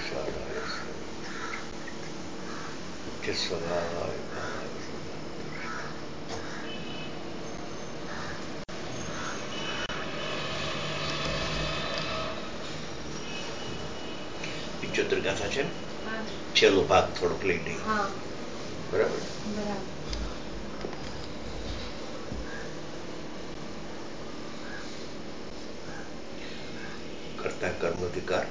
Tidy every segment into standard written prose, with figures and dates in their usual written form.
વિશાલાય ઉચ્ચ સ્વભાવાય પિંચોતેર ગાથા છે ને, છેલ્લો ભાગ થોડોક લઈ લઈ. બરાબર. કરતા કર્મ અધિકાર,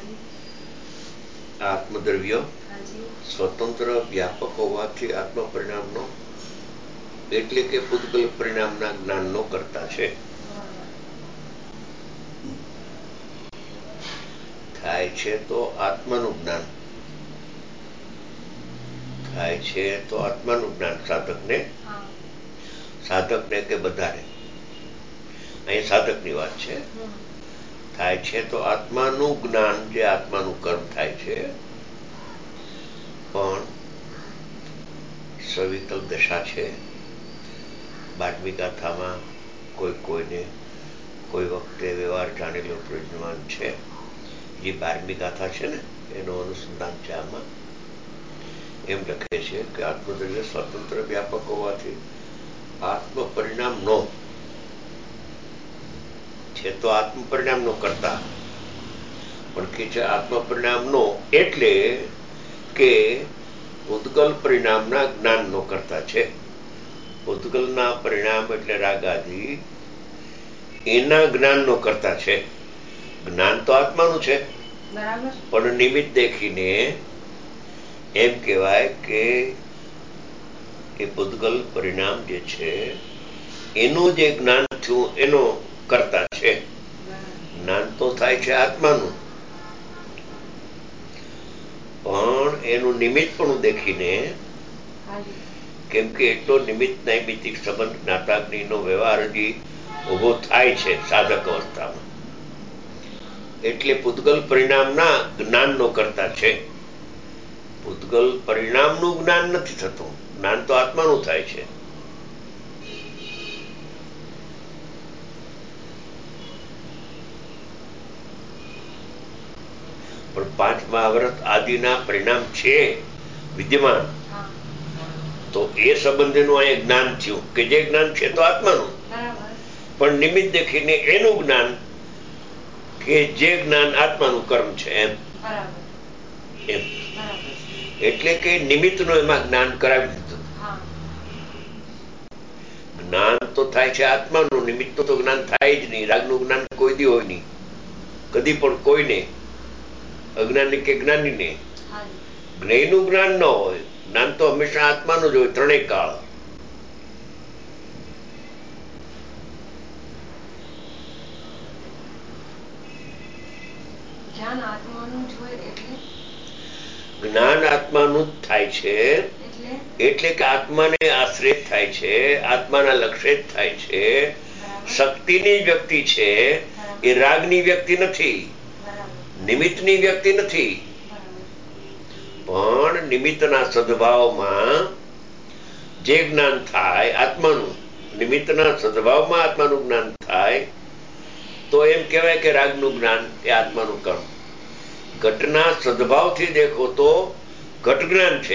આત્મદ્રવ્ય સ્વતંત્ર વ્યાપક હોવાથી આત્મ પરિણામનો એટલે કે પૂતગલ પરિણામના જ્ઞાનનો કરતા છે. થાય છે તો આત્માનું જ્ઞાન થાય છે તો આત્માનું જ્ઞાન સાધકને કે બધાને, અહીં સાધકની વાત છે. થાય છે તો આત્માનું જ્ઞાન, જે આત્માનું કર્મ થાય છે, પણ સવિકલ દશા છે. 12મી ગાથામાં કોઈને કોઈ વખતે વ્યવહાર જાણેલો પ્રજ્ઞાન છે. જે 12મી ગાથા છે ને, એનું અનુસંધાન છે. આમાં એમ લખે છે કે આત્મદ્રવ્ય સ્વતંત્ર વ્યાપક હોવાથી આત્મ પરિણામ નો છે તો આત્મ પરિણામ નો કરતા, પણ કે છે આત્મ પરિણામ નો એટલે કે ઉદ્ગલ પરિણામના જ્ઞાન નો કરતા છે. ઉદ્ગલના પરિણામ એટલે રાગાદી, એના જ્ઞાન નો કરતા છે. જ્ઞાન તો આત્માનું છે, પણ નિમિત્ત દેખીને એમ કહેવાય કે એ પૂતગલ પરિણામ જે છે એનું જે જ્ઞાન થયું એનો કરતા છે. જ્ઞાન તો થાય છે આત્માનું, પણ એનું નિમિત્ત પણ દેખીને, કેમ કે એટલો નિમિત્ત નૈમિતિક સંબંધ જ્ઞાતાગ્નિનો વ્યવહાર હજી ઉભો થાય છે સાધક અવસ્થામાં, એટલે પૂતગલ પરિણામના જ્ઞાનનો કરતા છે. પૂતગલ પરિણામનું જ્ઞાન નથી થતું, જ્ઞાન તો આત્માનું થાય છે. પણ 5મા આવૃત્ત આદિના પરિણામ છે વિદ્યમાન, તો એ સંબંધીનું અહીંયા જ્ઞાન થયું કે જે જ્ઞાન છે તો આત્માનું, પણ નિમિત્ત દેખીને એનું જ્ઞાન કે જે જ્ઞાન આત્માનું કર્મ છે એમ. એટલે કે નિમિત્તનું એમાં જ્ઞાન કરાવી દીધું. જ્ઞાન તો થાય છે આત્માનું, નિમિત્તનું તો જ્ઞાન થાય જ નહીં. રાગનું જ્ઞાન કોઈ દી હોય નહીં, કદી પણ કોઈને, અજ્ઞાની કે જ્ઞાનીને. જ્ઞેયનું જ્ઞાન ન હોય, જ્ઞાન તો હંમેશા આત્માનું જ હોય, ત્રણેય કાળ. જ્ઞાન આત્માનું જ થાય છે, એટલે કે આત્માને આશ્રિત થાય છે, આત્માના લક્ષિત થાય છે. શક્તિની વ્યક્તિ છે એ રાગની વ્યક્તિ નથી, નિમિત્તની વ્યક્તિ નથી. પણ નિમિત્તના સદભાવમાં જે જ્ઞાન થાય આત્માનું, નિમિત્તના સદભાવમાં આત્માનું જ્ઞાન થાય તો એમ કહેવાય કે રાગનું જ્ઞાન એ આત્માનું કર્મ. ઘટના સદભાવથી દેખો તો ઘટ જ્ઞાન છે.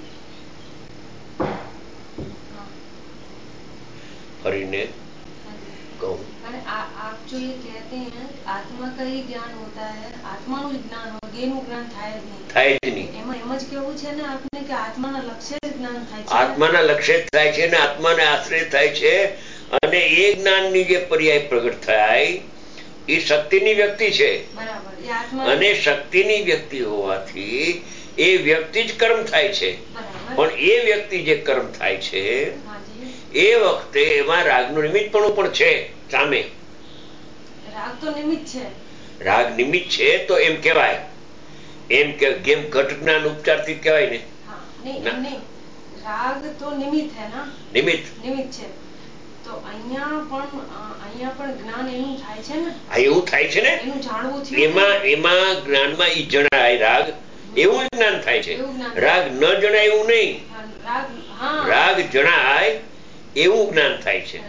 फरीने कहूँ आप जो ये कहते हैं आत्मा का ही ज्ञान होता है, आत्मा નું જ્ઞાન હોય, દેહનું જ્ઞાન થાય જ નહીં. એમાં એમ જ કેવું છે ને આપને કે આત્માના લક્ષ્ય જ જ્ઞાન થાય છે. આત્માના લક્ષ્ય થાય છે ને આત્માને આશ્રય થાય છે, અને એ જ્ઞાનની જે પર્યાય પ્રગટ થાય એ શક્તિની વ્યક્તિ છે. અને શક્તિની વ્યક્તિ હોવાથી એ વ્યક્તિ જ કર્મ થાય છે. પણ એ વ્યક્તિ જે કર્મ થાય છે એ વખતે એમાં રાગનું નિમિત્તપણું પણ છે સામે. રાગ તો નિમિત્ત છે. રાગ નિમિત્ત છે તો એમ કહેવાય, એમ કે જેમ ઘટ જ્ઞાન ઉપચારથી કહેવાય ને. રાગ તો નિમિત્ત હે ના, નિમિત્ત છે. તો અહીંયા પણ જ્ઞાન એનું થાય છે ને. હા, એવું થાય છે ને. એનું જાણવું છે. એમાં જ્ઞાનમાં ઈ જણાય રાગ, એવું જ્ઞાન થાય છે. રાગ ન જણાય એવું નહીં. રાગ જણાય એવું જ્ઞાન થાય છે.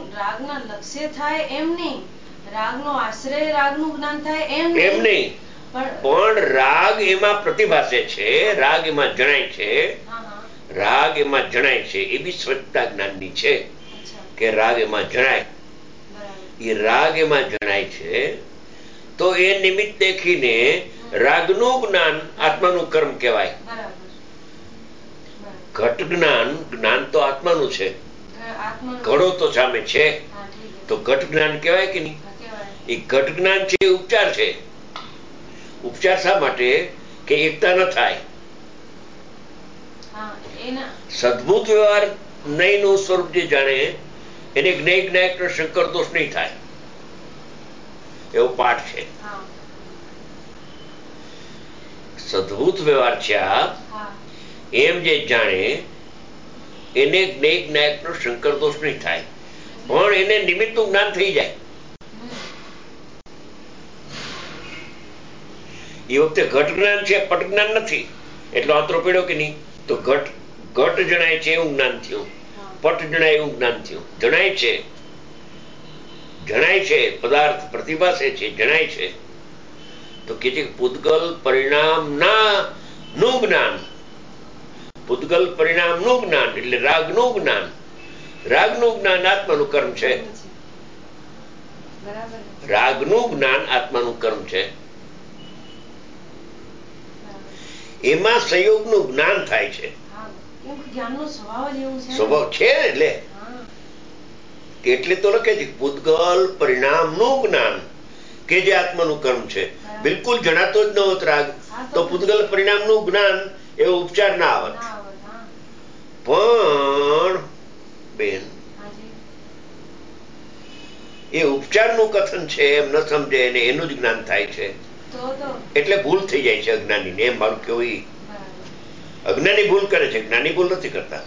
રાગના લક્ષ્ય થાય એમ નહીં, રાગનો આશ્રય રાગનું જ્ઞાન થાય એમ નહીં. પણ રાગ એમાં પ્રતિભાસે છે, રાગ એમાં જણાય છે, રાગ એમાં જણાય છે. એ બી સ્વચ્છતા જ્ઞાનની છે કે રાગ એમાં જણાય. એ રાગ એમાં જણાય છે તો એ નિમિત્ત દેખીને રાગનું જ્ઞાન આત્માનું કર્મ કહેવાય. ઘટ જ્ઞાન, જ્ઞાન તો આત્માનું છે, ઘડો તો સામે છે, તો ઘટ જ્ઞાન કહેવાય કે નહીં? એ ઘટ જ્ઞાન છે, ઉપચાર છે. ઉપચાર શા માટે? કે એકતા ન થાય. સદભૂત વ્યવહાર નહીં નું સ્વરૂપ જે જાણે એને જ્ઞેય જ્ઞાયક શંકર દોષ નહીં થાય, એવો પાઠ છે. સદભૂત વ્યવહાર છે એમ જે જાણે એને જ્ઞેય જ્ઞાયક નો શંકર દોષ નહીં થાય, પણ એને નિમિત્તનું જ્ઞાન થઈ જાય. એ વખતે ઘટ જ્ઞાન છે, પટ જ્ઞાન નથી. એટલો આંતરો પડ્યો કે નહીં? તો ઘટ ઘટ જણાય છે એવું જ્ઞાન થયું, પટ જણાય એવું જ્ઞાન થયું. જણાય છે, જણાય છે, પદાર્થ પ્રતિભાસે છે, જણાય છે. તો કે છે પૂતગલ પરિણામ ના નું જ્ઞાન. પૂતગલ પરિણામ નું જ્ઞાન એટલે રાગનું જ્ઞાન. રાગનું જ્ઞાન આત્માનું કર્મ છે. રાગનું જ્ઞાન આત્માનું કર્મ છે. એમાં સંયોગનું જ્ઞાન થાય છે. સ્વભાવ છે એટલે તો લખે છે પૂતગલ પરિણામનું જ્ઞાન કે જે આત્માનું કર્મ છે. બિલકુલ જણાતો જ ન હોત રાગ તો પૂતગલ પરિણામનું જ્ઞાન એવો ઉપચાર ના આવત. પણ બેન એ ઉપચારનું કથન છે એમ ન સમજે અને એનું જ જ્ઞાન થાય છે એટલે ભૂલ થઈ જાય છે અજ્ઞાની ને. એમ મારું કેવું, અજ્ઞાની ભૂલ કરે છે, જ્ઞાની ભૂલ નથી કરતા.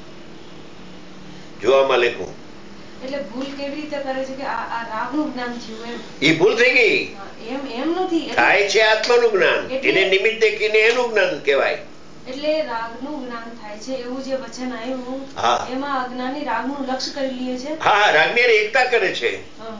જોવામાં લેખું એટલે ભૂલ કેવી રીતે કરે છે કે આ રાગનું જ્ઞાન થયું એમ. એ ભૂલ થઈ ગઈ. એમ નથી, થાય છે આત્માનું જ્ઞાન, એને નિમિત્ત દેખીને એનું જ્ઞાન કહેવાય. એટલે રાગનું જ્ઞાન થાય છે એવું જે વચન આવ્યું એમાં અજ્ઞાની રાગનું લક્ષ્ય કરી લે છે. હા, રાગની એકતા કરે છે,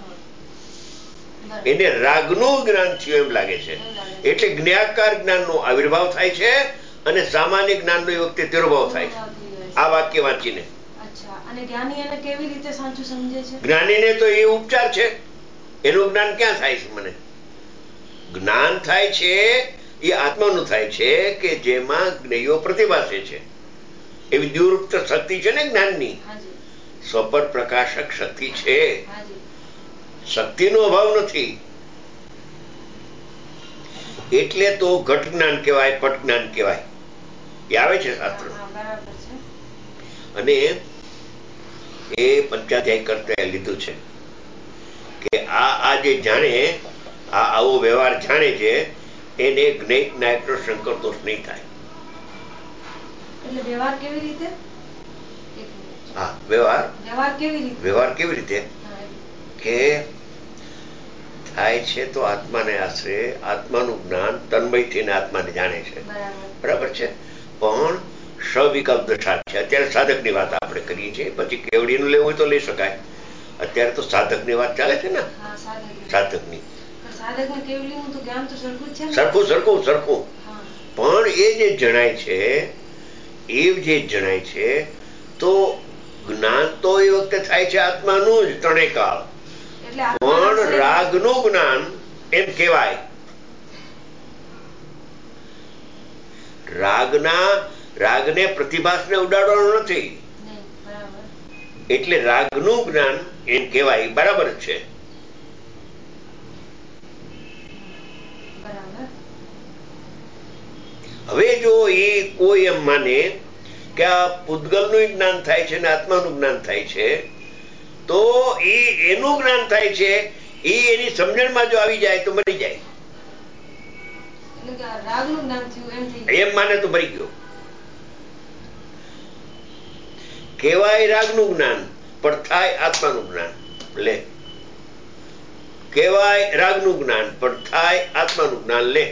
એને રાગનું જ્ઞાન થયું એમ લાગે છે. એટલે જ્ઞાકાર જ્ઞાનનો આવિર્ભાવ થાય છે અને સામાન્ય જ્ઞાનનો એ વખતે તિરોભાવ થાય છે. આ વાક્ય વાંચીને અને જ્ઞાની એને કેવી રીતે સાચું સમજે છે? જ્ઞાનીને તો એ ઉપચાર છે, એનું જ્ઞાન ક્યાં થાય છે? મને જ્ઞાન થાય છે એ આત્માનું થાય છે કે જેમાં જ્ઞેયો પ્રતિભાસે છે. એવી દ્યુરુક્ત શક્તિ છે ને જ્ઞાનની, સ્વપર પ્રકાશક શક્તિ છે. શક્તિનો અભાવ નથી. એટલે તો ઘટ જ્ઞાન કહેવાય, પટ જ્ઞાન કહેવાય. એ આવે છે શાસ્ત્ર. અને એ પંચાધ્યાય કરતા લીધું છે કે આ જે જાણે આવો વ્યવહાર જાણે છે એને જ્ઞેય જ્ઞાયક શંકર દોષ નહીં થાય. એટલે વ્યવહાર કેવી રીતે? હા, વ્યવહાર કેવી રીતે કે થાય છે તો આત્માને આશરે આત્માનું જ્ઞાન તન્મયથી આત્માને જાણે છે. બરાબર છે. પણ સવિકલ્પ દશા છે. અત્યારે સાધકની વાત આપણે કરીએ છીએ, પછી કેવડીનું લેવું હોય તો લઈ શકાય. અત્યારે તો સાધકની વાત ચાલે છે ને, સાધકની. સરખું પણ એ જે જણાય છે એ જે જણાય છે તો જ્ઞાન તો એ વખતે થાય છે આત્માનું જ ત્રણેય કાળ. પણ રાગનું જ્ઞાન એમ કહેવાય. રાગને પ્રતિભાસને ઉડાડવાનો નથી, એટલે રાગનું જ્ઞાન એમ કહેવાય. બરાબર છે. હવે જો એ કોઈ એમ માને કે આ પૂતગલનું જ્ઞાન થાય છે ને આત્માનું જ્ઞાન થાય છે તો એનું જ્ઞાન થાય છે, એ એની સમજણમાં જો આવી જાય તો મરી જાય. એમ માને તો મરી ગયો. કેવાય રાગનું જ્ઞાન પણ થાય આત્માનું જ્ઞાન. લે, કેવાય રાગનું જ્ઞાન પણ થાય આત્માનું જ્ઞાન. લે,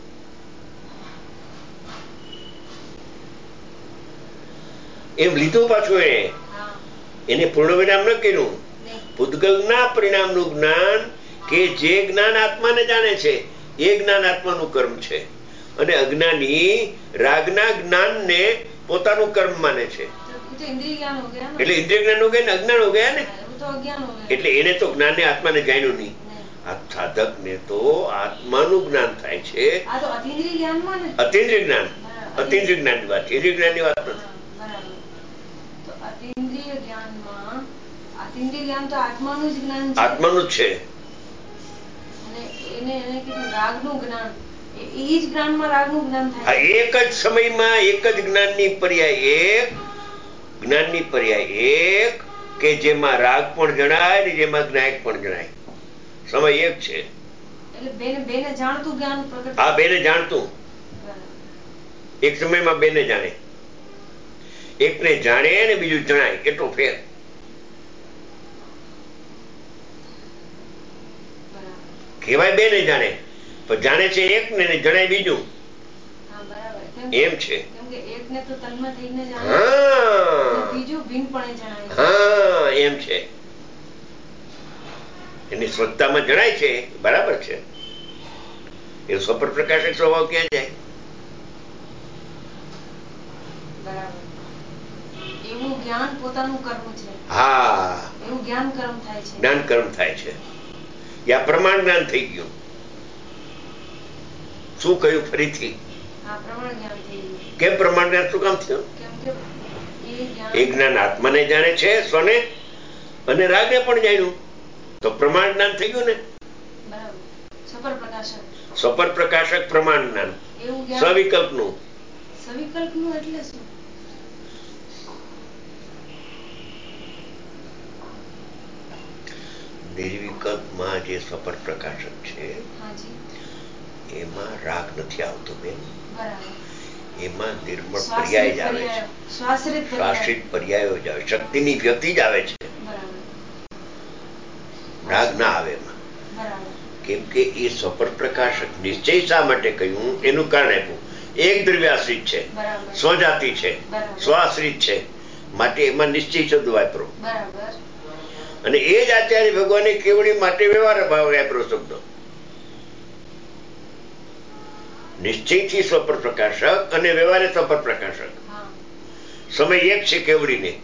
એમ લીધું પાછું. એને પૂર્ણ વિરામ ન કર્યું. પૂતગલના પરિણામનું જ્ઞાન કે જે જ્ઞાન આત્માને જાણે છે એ જ્ઞાન આત્માનું કર્મ છે અને અજ્ઞાની રાગના જ્ઞાનને પોતાનું કર્મ માને છે. એટલે ઇન્દ્રિય જ્ઞાન હો ગયા ને અજ્ઞાન હો ગયા ને. એટલે એને તો જ્ઞાનને આત્માને જાણ્યું નહીં. આ સાધકને તો આત્માનું જ્ઞાન થાય છે. અતિન્દ્રિય જ્ઞાન, અતિન્દ્રિય જ્ઞાનની વાત છે, ઇન્દ્રિય જ્ઞાનની વાત નથી. આત્માનું જ છે. એક જ સમયમાં એક જ જ્ઞાનની પર્યાય એક કે જેમાં રાગ પણ જણાય ને જેમાં જ્ઞાયક પણ જણાય. સમય એક છે. હા, બેને જાણતું. એક સમયમાં બેને જાણે. એકને જાણે ને બીજું જણાય એટલો ફેર. કહેવાય બેને જાણે પણ જાણે છે એક ને જણાય બીજું. એમ છે. હા, એમ છે. એની સ્વચ્છતામાં જણાય છે, બરાબર છે. એ સ્વપર પ્રકાશક સ્વભાવ ક્યાં જાય? એવું જ્ઞાન પોતાનું કર્મ છે. હા, એવું જ્ઞાન કર્મ થાય છે. જ્ઞાન કર્મ થાય છે. યા પ્રમાણ જ્ઞાન થઈ ગયું. શું કહ્યું ફરીથી? કેમ પ્રમાણ જ્ઞાન શું કામ થયું? એ જ્ઞાન આત્માને જાણે છે, સ્વને અને રાગને પણ જાણ્યું, તો પ્રમાણ જ્ઞાન થઈ ગયું ને. સ્વપર પ્રકાશક પ્રમાણ જ્ઞાન સવિકલ્પનું. સવિકલ્પનું એટલે શું? નિર્વિકલ્પમાં જે સ્વપર પ્રકાશક છે એમાં રાગ નથી આવતો બેન. એમાં નિર્મળ પર્યાય જ આવે છે, શાસ્ત્રિત પર્યાયો જ આવે, શક્તિની વ્યક્તિ જ આવે છે, રાગ ના આવે એમાં. કેમ કે એ સ્વપર પ્રકાશક નિશ્ચય શા માટે કહ્યું એનું કારણ આપ્યું. એક દ્રવ્યાશ્રિત છે, સ્વજાતિ છે, સ્વાશ્રિત છે, માટે એમાં નિશ્ચય શબ્દ વાપરો. અને એ જ આચાર્ય ભગવાને કેવડી માટે વ્યવહાર વાપરો શબ્દ. નિશ્ચયથી સ્વપર પ્રકાશક અને વ્યવહારે સ્વપર પ્રકાશક. સમય એક છે કેવડીને.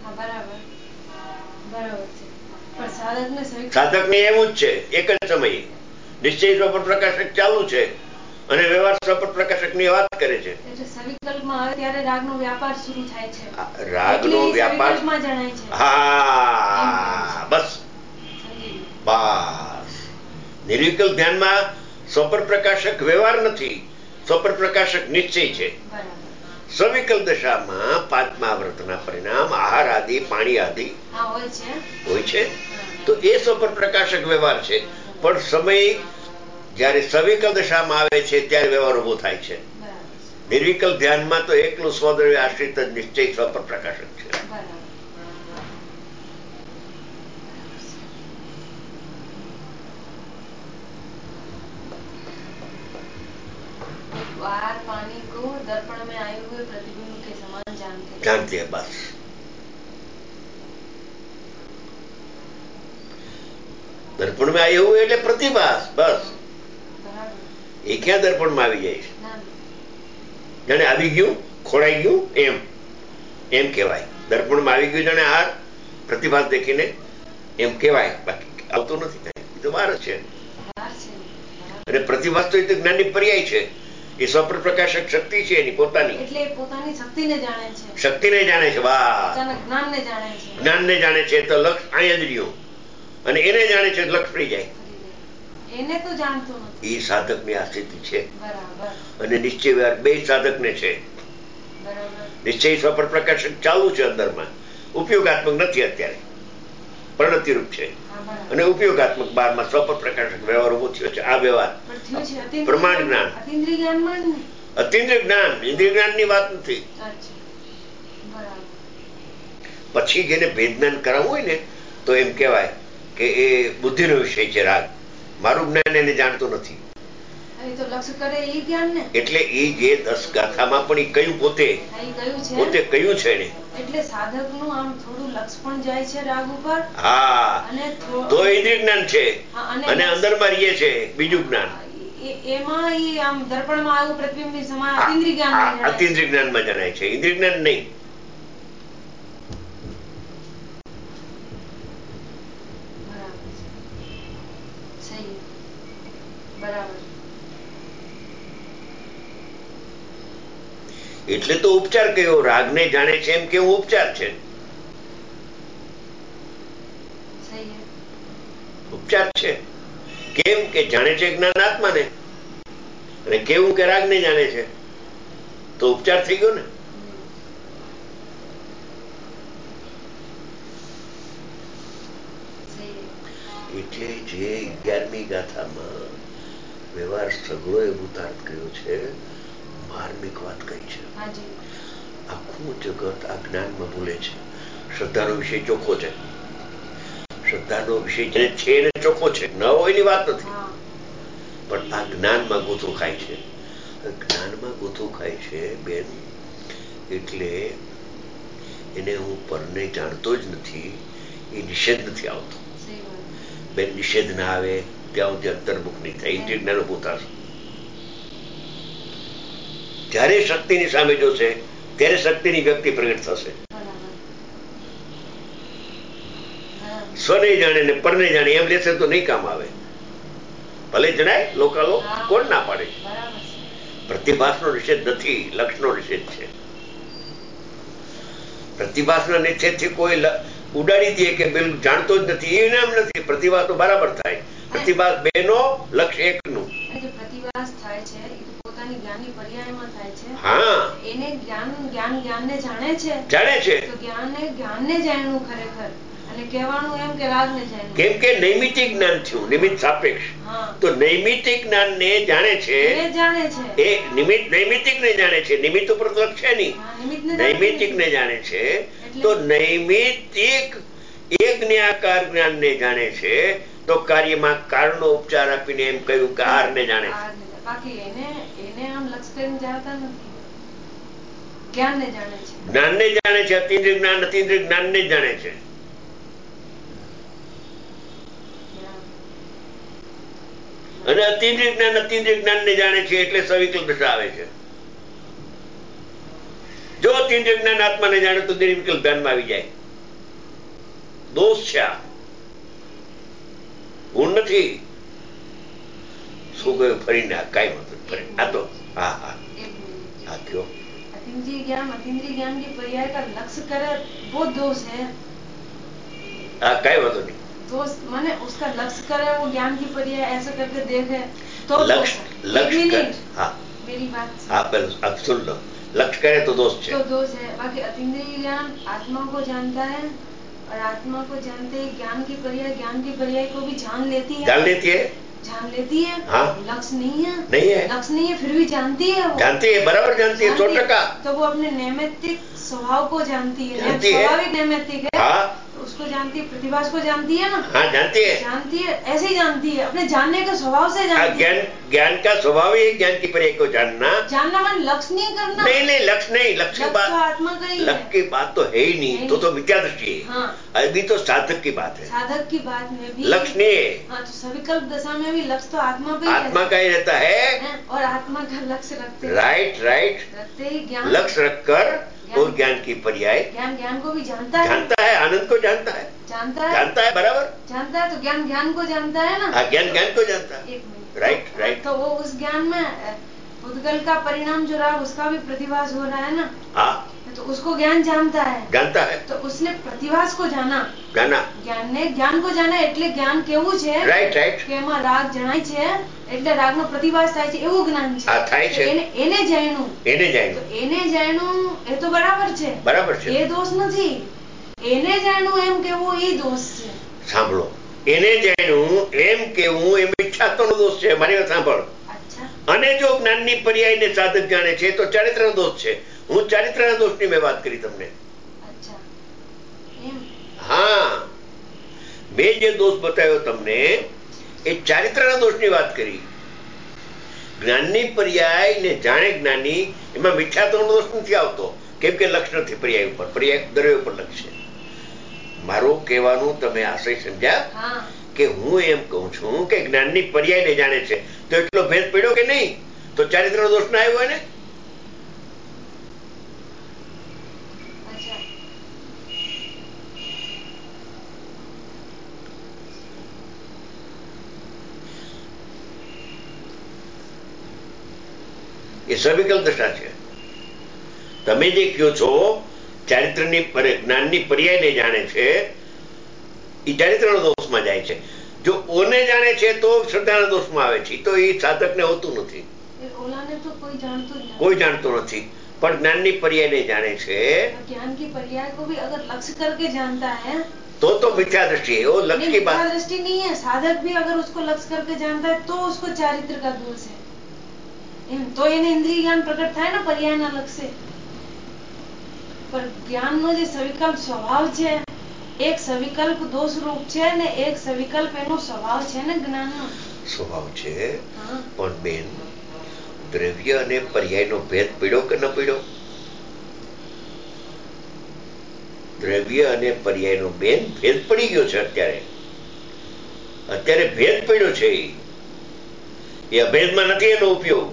સાધકને એવું જ છે, એક જ સમયે નિશ્ચય સ્વપર પ્રકાશક ચાલુ છે અને વ્યવહાર સ્વપર પ્રકાશક ની વાત કરે છે. રાગનો વ્યાપાર શરૂ થાય છે. રાગનો વ્યાપાર, હા, બસ બસ. નિર્વિકલ્પ ધ્યાનમાં સ્વપર પ્રકાશક વ્યવહાર નથી, સ્વપર પ્રકાશક નિશ્ચય છે. સવિકલ્પ દશામાં પાંચમા વ્રતના પરિણામ આહાર આદિ, પાણી આદિ હોય છે, તો એ સ્વપર પ્રકાશક વ્યવહાર છે. પણ સમય જયારે સવિકલ્પ દશામાં આવે છે ત્યારે વ્યવહાર ઉભો થાય છે. નિર્વિકલ્પ ધ્યાનમાં તો એકલું સ્વદ્રવ્ય આશ્રિત જ નિશ્ચય સ્વપર પ્રકાશક છે. पानी को दर्पण में आए हुए प्रतिबिंब के समान जानते हैं, बस. દર્પણ માં આવ્યું એટલે પ્રતિભાસ, બસ. એ ક્યાં દર્પણ માં આવી જાય છે? જાણે આવી ગયું, ખોડાઈ ગયું એમ કહેવાય. દર્પણ માં આવી ગયું જાણે હાર પ્રતિભાસ દેખીને એમ કહેવાય, બાકી આવતું નથી કઈ. એ તો બહાર જ છે. અને પ્રતિભાસ તો એ તો જ્ઞાનની પર્યાય છે. એ સ્વપર પ્રકાશક શક્તિ છે એની પોતાની. એટલે પોતાની શક્તિને જાણે છે. શક્તિને જાણે છે, વાહ. જ્ઞાનને જાણે છે. જ્ઞાનને જાણે છે તો લક્ષ અહીંયા જ રહ્યું, અને એને જાણે છે લક્ષ ફરી જાય. એને તો જાણતો નથી. એ સાધકની આ સ્થિતિ છે. બરાબર. અને નિશ્ચય વ્યવહાર બે સાધકને છે. બરાબર. નિશ્ચય સ્વપર પ્રકાશક ચાલુ છે અંદરમાં, ઉપયોગાત્મક નથી અત્યારે, પરિણતિરૂપ છે. અને ઉપયોગાત્મક બારમાં સ્વપર પ્રકાશક વ્યવહાર ઉભો થયો છે. આ વ્યવહાર પ્રમાણ જ્ઞાન, અતિન્દ્રિય જ્ઞાન, ઇન્દ્રિય જ્ઞાન ની વાત નથી. પછી જેને ભેદ જ્ઞાન કરાવવું હોય ને તો એમ કહેવાય કે એ બુદ્ધિનો વિષય છે રાગ. મારું જ્ઞાન એને જાણતું નથી. એટલે એ જે 10 ગાથામાં પણ એ કયું પોતે કયું છે એને. એટલે સાધકનું આમ થોડું લક્ષ પણ જાય છે રાગ ઉપર. હા, તો ઇન્દ્રિય જ્ઞાન છે અને અંદરમાં રહીએ છે બીજું જ્ઞાન. એમાં ઈ આમ દર્પણમાં આવું પ્રતિબિંબની સમાન અતિન્દ્રિય જ્ઞાન અતિન્દ્રિય જ્ઞાનમાં જણાય છે, ઇન્દ્રિય જ્ઞાન નહીં. એટલે તો ઉપચાર કયો, રાગને જાણે છે એમ કેવું ઉપચાર છે. ઉપચાર છે. કેમ કે જાણે છે જ્ઞાન આત્માને અને કેવું કે રાગને જાણે છે, તો ઉપચાર થઈ ગયો ને. એટલે જે 11મી ગાથામાં વ્યવહાર સઘળો એ ભૂતાર્થ કર્યો છે, માર્મિક વાત કહી છે. આખું જગત આ જ્ઞાનમાં ભૂલે છે. શ્રદ્ધાનો વિષય ચોખ્ખો છે, શ્રદ્ધાનો વિષય જેને છે એને ચોખ્ખો છે, ન હોય એની વાત નથી, પણ આ જ્ઞાનમાં ગોથું ખાય છે. જ્ઞાનમાં ગોથું ખાય છે બેન, એટલે એને હું પરને જાણતો જ નથી, એ નિષેધ નથી આવતો બેન. નિષેધ ના આવે ત્યાં સુધી અંતર્મુખ નહીં થાય, ઇન્દ્રિય જ્ઞાન ઉભું થશે. જ્યારે શક્તિની સામે જોશે ત્યારે શક્તિની વ્યક્તિ પ્રગટ થશે. સ્વને જાણે ને પરને જાણે એમ લેશે તો નહીં કામ આવે. ભલે જણાય લોકાલોક, કોણ ના પાડે. પ્રતિભાસનો નિષેધ નથી, લક્ષનો નિષેધ છે. પ્રતિભાસના નિષેધથી કોઈ ઉડાડી દે કે બિલકુલ જાણતો જ નથી, એ નામ નથી. પ્રતિભાસ તો બરાબર થાય. પ્રતિભાસ બે નો, લક્ષ એક નું. પ્રતિભાસ થાય છે પોતાની જ્ઞાનની પર્યાયમાં થાય છે. હા, એને જ્ઞાનને જાણે છે, જાણે છે તો જ્ઞાનને જાણવું ખરેખર. અને કહેવાનું એમ કે રાગને જાણવું. કેમ કે નૈમિતિક જ્ઞાન થયું, નિમિત્ત સાપેક્ષ. તો નૈમિતિક જ્ઞાનને જાણે છે, એ નૈમિતિક ને જાણે છે. નિમિત્ત ઉપર લક્ષ છે નહીં, નૈમિતિક ને જાણે છે. તો નૈમિતિક એક ન્યાકાર જ્ઞાનને જાણે છે, તો કાર્યમાં કારણનો ઉપચાર આપીને એમ કહ્યું કે હારને જાણે છે. બાકી એને આમ લક્ષ કરીને જાણતા નથી, જ્ઞાનને જાણે છે. જ્ઞાનને જાણે છે. અતિન્દ્રિય જ્ઞાન અતિન્દ્રિય જ્ઞાનને જાણે છે. અને અતિન્દ્રિય જ્ઞાનને જાણે છે એટલે સવિકલ્પ દશા આવે છે. જો અતિન્દ્રિય જ્ઞાન આત્માને જાણે તો નિર્વિકલ્પ ધ્યાનમાં આવી જાય. દોષ છે, ગુણ નથી. શું ગયું ફરીને કઈ મતલબ ફરી આ તો હા હા હા કયો. अतीन्द्रिय ज्ञान की पर्याय का लक्ष्य करे वो दोष है. हाँ कई बात नहीं. दोष माने उसका लक्ष्य करे वो ज्ञान की पर्याय ऐसा करके देखे तो लक्ष्य हाँ मेरी बात हाँ पहले अब सुन लो. लक्ष्य करे तो दोष है, तो दोष है. बाकी अतीन्द्रिय ज्ञान आत्मा को जानता है और आत्मा को जानते ही ज्ञान की पर्याय को भी जान लेती है. जान लेती है. हाँ? लक्ष्य नहीं है, लक्ष्य नहीं है, फिर भी जानती है. वो जानती है, बराबर जानती है, 100%. तो वो अपने नैमित्तिक स्वभाव को जानती है. स्वाभाविक नैमित्तिक है. हाँ? उसको जानती है, प्रतिभास को जानती है ना. हाँ जानती है, ऐसे ही जानती है, अपने जानने के स्वभाव से जानती है. ज्ञान का स्वभाव ही ज्ञान की पर्याय को जानना मन लक्ष्य नहीं करना. नहीं लक्ष्य नहीं, लक्ष्य की बात आत्मा का ही लक्ष्य की बात तो है ही नहीं. तो मिथ्या दृष्टि है. हाँ. अभी तो साधक की बात है, साधक की बात में भी लक्ष्य नहीं है. हाँ, तो सविकल्प दशा में भी लक्ष्य तो आत्मा पे आत्मा का ही रहता है. और आत्मा का लक्ष्य रखते राइट रखते ही ज्ञान लक्ष्य रखकर वो ज्ञान की पर्याय ज्ञान को भी जानता है, आनंद को जानता है बराबर जानता है. तो ज्ञान को जानता है ना. हाँ ज्ञान को जानता है. राइट. तो वो उस ज्ञान में उद्गल का परिणाम जो रहा उसका भी प्रतिभास हो रहा है ना. हाँ. तो उसको ज्ञान जानता है. तो उसने प्रतिभास को जाना. ज्ञान को जाना એટલે જ્ઞાન કેવું છે. રાઈટ કે એમાં રાગ જણાય છે એટલે રાગનો પ્રતિભાસ થાય છે એવું જ્ઞાન છે. આ થાય છે. એને જાણ્યું. તો એને જાણ્યું એ તો બરાબર છે. એ દોષ નથી. એને જાણ્યું એમ કેવું એ દોષ છે. સાંભળો, એને જાણ્યું એમ કેવું એ મિથ્યાત્વનો દોષ છે. મારી વાત સાંભળ. અને જો જ્ઞાનની પર્યાયને સાધક જાણે છે તો ચારિત્રનો દોષ છે. હું ચારિત્રના દોષની મેં વાત કરી તમને. હા, મેં જે દોષ બતાવ્યો તમને એ ચારિત્રના દોષની વાત કરી. જ્ઞાનની પર્યાય ને જાણે જ્ઞાની એમાં મિથ્યાત્વનો દોષ નથી આવતો. કેમ કે લક્ષ નથી પર્યાય ઉપર, પર્યાય દ્રવ્ય ઉપર લક્ષ છે. મારું કહેવાનું તમે આશય સમજ્યા કે હું એમ કહું છું કે જ્ઞાનની પર્યાયને જાણે છે, તો એટલો ભેદ પડ્યો કે નહીં? તો ચારિત્રનો દોષ ના આવ્યો ને? એ સવિકલ્પ દશા છે. તમે જે કહો છો ચારિત્રની જ્ઞાનની પર્યાયને જાણે છે, એ ચારિત્રનો દોષમાં જાય છે. જો ઓને જાણે છે તો શ્રદ્ધાના દોષમાં આવે છે. તો એ સાધકને હોતું નથી, કોઈ જાણતું નથી. पर ज्ञान की पर्याय नहीं जाने से, ज्ञान की पर्याय को भी अगर लक्ष्य करके जानता है तो मिथ्या दृष्टि है. वो लक्ष्य की बात दृष्टि नहीं है. साधक भी अगर उसको लक्ष्य करके जानता है तो उसको चारित्र का दोष है. तो એને ઇન્દ્રિય જ્ઞાન પ્રગટ થાય ને પર્યાયના લક્ષ્ય. પર જ્ઞાનનો જે સવિકલ્પ સ્વભાવ છે, એક સવિકલ્પ દોષ રૂપ છે ને એક સવિકલ્પ એનો સ્વભાવ છે ને જ્ઞાનનો સ્વભાવ છે. પણ બેન, દ્રવ્ય અને પર્યાયનો ભેદ પડ્યો કે ન પડ્યો? દ્રવ્ય અને પર્યાયનો બેન ભેદ પડી ગયો છે. અત્યારે ભેદ પડ્યો છે. એ અભેદમાં નથી એનો ઉપયોગ,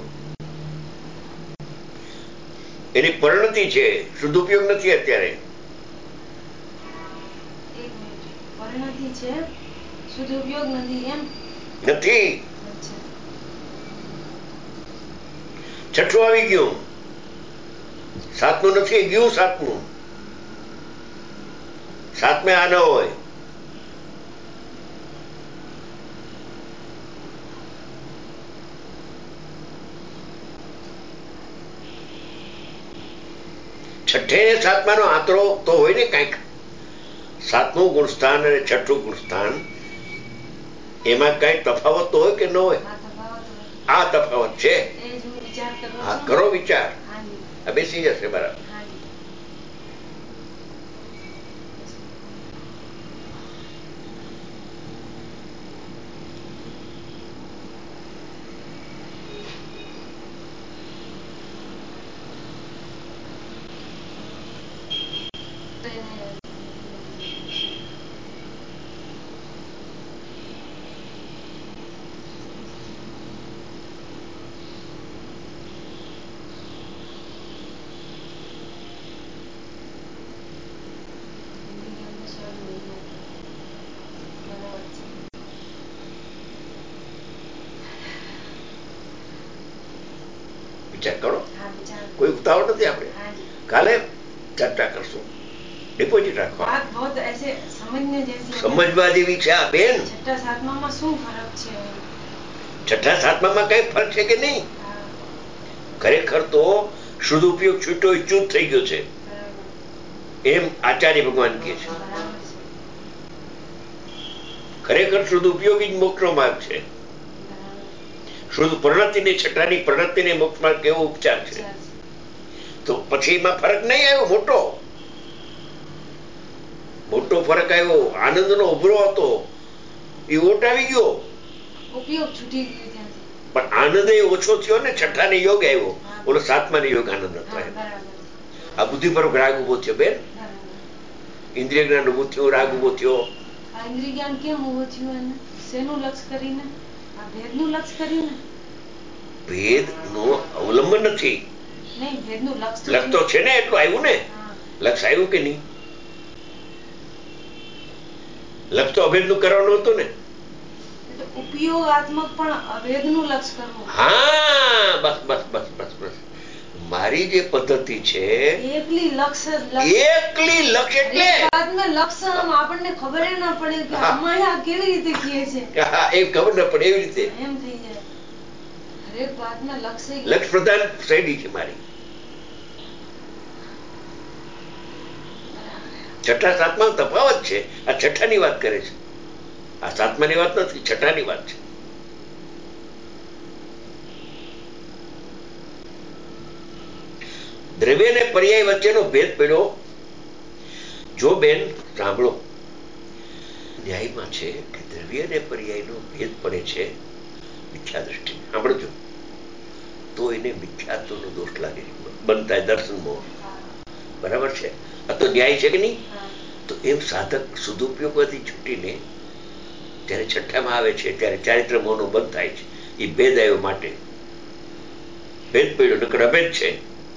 એની પરિણતિ છે, શુદ્ધ ઉપયોગ નથી. અત્યારે પરિણતિ છે, શુદ્ધ ઉપયોગ નથી. એમ નથી. છઠ્ઠું આવી ગયું, સાતમું નથી ગયું. સાતમે આ ન હોય. છઠ્ઠે ને સાતમાનો આંતરો તો હોય ને કંઈક. સાતમું ગુણસ્થાન અને છઠ્ઠું ગુણસ્થાન, એમાં કઈ તફાવત તો હોય કે ન હોય? આ તફાવત છે. હા, કરો વિચાર. આ બેસી જશે બરાબર. વિચાર કરો. કોઈ ઉતાવળ નથી. આપણે કાલે ચર્ચા કરશું. ડિપોઝિટ રાખો. સમજવા જેવી છે આ બેન. છઠ્ઠા સાતમામાં શું ફરક છે? છઠ્ઠા સાતમામાં કઈ ફરક છે કે નહીં? ખરેખર તો શુદ્ધ ઉપયોગ છૂટો ચૂત થઈ ગયો છે, એમ આચાર્ય ભગવાન કહે છે. ખરેખર શુદ્ધ ઉપયોગી જ મોક્ષનો માર્ગ છે. શુદ્ધ પ્રણતિને, છઠ્ઠાની પ્રણતિને મોક્ષ માર્ગ કેવો ઉપચાર છે? તો પછી એમાં ફરક નહીં આવ્યો. મોટો ફરક આવ્યો. આનંદનો ઉભરો હતો એ ઓટ આવી ગયો, ઉપયોગ છૂટી ગયો. પણ આનંદ એ ઓછો થયો ને. છઠ્ઠાને યોગ આવ્યો, ઓલો સાતમાને યોગ આનંદ હતો. આ બુદ્ધિ પર રાગ ઉભો થયો બેન. ઇન્દ્રિય જ્ઞાન ઉભું થયું, રાગ ઉભો થયો. ઇન્દ્રિય જ્ઞાન કેમ ઉભો થયું? એને શેનું લક્ષ્ય કરીને? આ ભેદનું લક્ષ્ય કરીને. ભેદનું અવલંબન નથી. નહીં, ભેદનું લક્ષ્ય તો છે ને. એટલું આવ્યું ને. લક્ષ્ય આવ્યું કે નહીં? લક્ષ્ય તો અભેદનું કરવાનું હતું ને. ઉપયોગાત્મક પણ અભેદનું લક્ષ્ય કરવું. હા, બસ બસ બસ બસ બસ. મારી જે પદ્ધતિ છે, એકલી લક્ષ્ય એટલે લક્ષ્ય આપણને ખબર ના પડે કે આમાં આ કેવી રીતે કહે છે. એ ખબર ના પડે એવી રીતે એમ થઈ જાય. હરેક વાતમાં લક્ષ્ય પ્રધાન શૈલી છે મારી. છઠ્ઠા સાતમા તફાવત છે. આ છઠ્ઠાની વાત કરે છે. આ સાતમાની વાત નથી, છઠ્ઠાની વાત છે. દ્રવ્ય અને પર્યાય વચ્ચેનો ભેદ પડ્યો. જો બેન સાંભળો, ન્યાયમાં છે કે દ્રવ્ય અને પર્યાયનો ભેદ પડે છે મિથ્યા દ્રષ્ટિ. સાંભળજો, તો એને મિથ્યાત્વનો દોષ લાગે, બનતા દર્શનમાં. બરાબર છે? આ તો ન્યાય છે કે નહીં? તો એમ સાધક સદુપયોગથી છૂટીને ત્યારે છઠ્ઠામાં આવે છે ત્યારે ચારિત્ર મોહનો બંધ થાય છે. એ ભેદ આવ્યો માટે ભેદ પડ્યો, નકર અભેદ છે.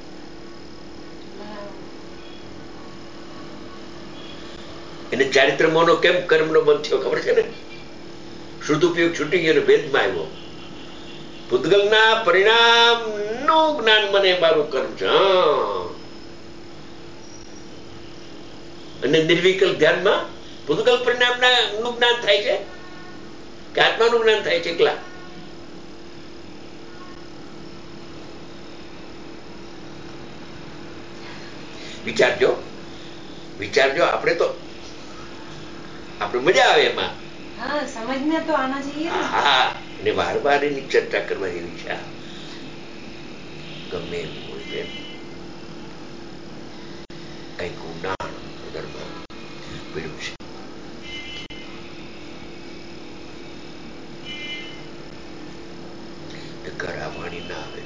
એને ચારિત્ર મોહનો કેમ કર્મનો બંધ થયો ખબર છે ને? શુદ્ધ ઉપયોગ છૂટી ગયો, ભેદમાં આવ્યો. પૂતગલના પરિણામનું જ્ઞાન મને મારું કર્મ છે. અને નિર્વિકલ્પ ધ્યાનમાં પૂતગલ પરિણામના નું જ્ઞાન થાય છે કે આત્માનું જ્ઞાન થાય છે? એકલા વિચારજો, વિચારજો. આપણે તો આપણે મજા આવે એમાં. हाँ समझ में तो आना चाहिए ना. હા, અને વાર વાર એની ચર્ચા કરવા જેવી છે. ગમે એવું હોય બેન, કઈક ઊંડાણ હૃદયમાં પીડ્યું છે. ઘર આ વાણી ના આવે.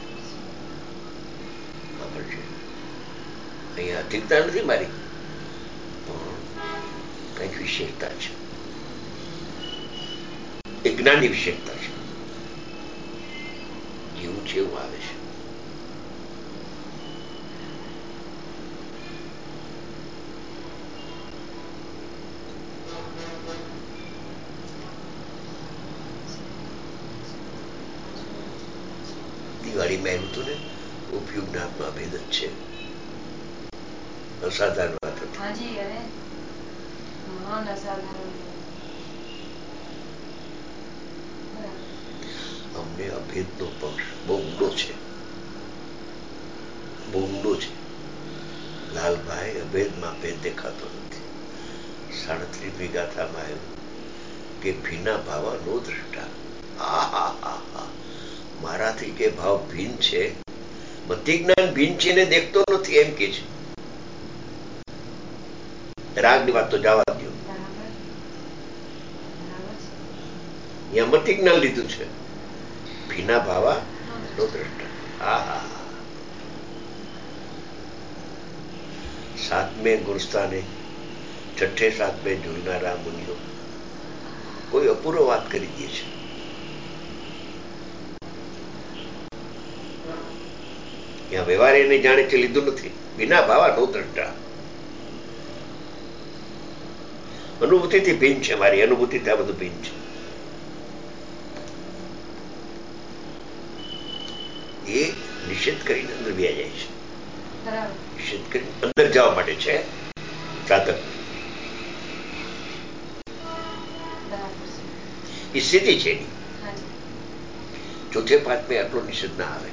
ખબર છે અહીંયા અધિકતા નથી મારી, પણ કઈક વિશેષતા છે. એ જ્ઞાનની વિશેષતા છે. જેવું છે એવું આવે છે. દિવાળીમાં એવું હતું ને, ઉપયોગ જ્ઞાનમાં ભેદ જ છે. અસાધારણ વાત હતી. हाँ जी, अरे महान असाधारण. અમને અભેદનો પક્ષ બહુ ઊંડો છે, બહુ ઊંડો છે. લાલભાઈ, અભેદમાં ભેદ દેખાતો નથી. 37મી ગાથામાં આવ્યું કે ભીના ભાવા નો દ્રષ્ટા. મારાથી જે ભાવ ભીન છે, મતિ જ્ઞાન ભીન છે ને દેખતો નથી એમ કે છે. રાગની વાત તો જવા દો, અહીંયા મતિ જ્ઞાન લીધું છે. ભીના ભાવા નો દ્રષ્ટા. સાતમે ગુણસ્થાને છઠ્ઠે સાતમે ઝૂલનારા મુનિઓ કોઈ અપૂર્વ વાત કરી દે છે. ત્યાં વ્યવહાર એને જાણે છે લીધું નથી. ભીના ભાવા નો દ્રષ્ટા. અનુભૂતિથી ભિન્ન છે. મારી અનુભૂતિથી આ બધું ભિન્ન છે. એ નિષેધ કરીને અંદર વ્યા જાય છે. નિષેધ કરીને અંદર જવા માટે છે સાધક. એ સ્થિતિ છે. ચોથે પાંચમે આટલો નિષેધ ના આવે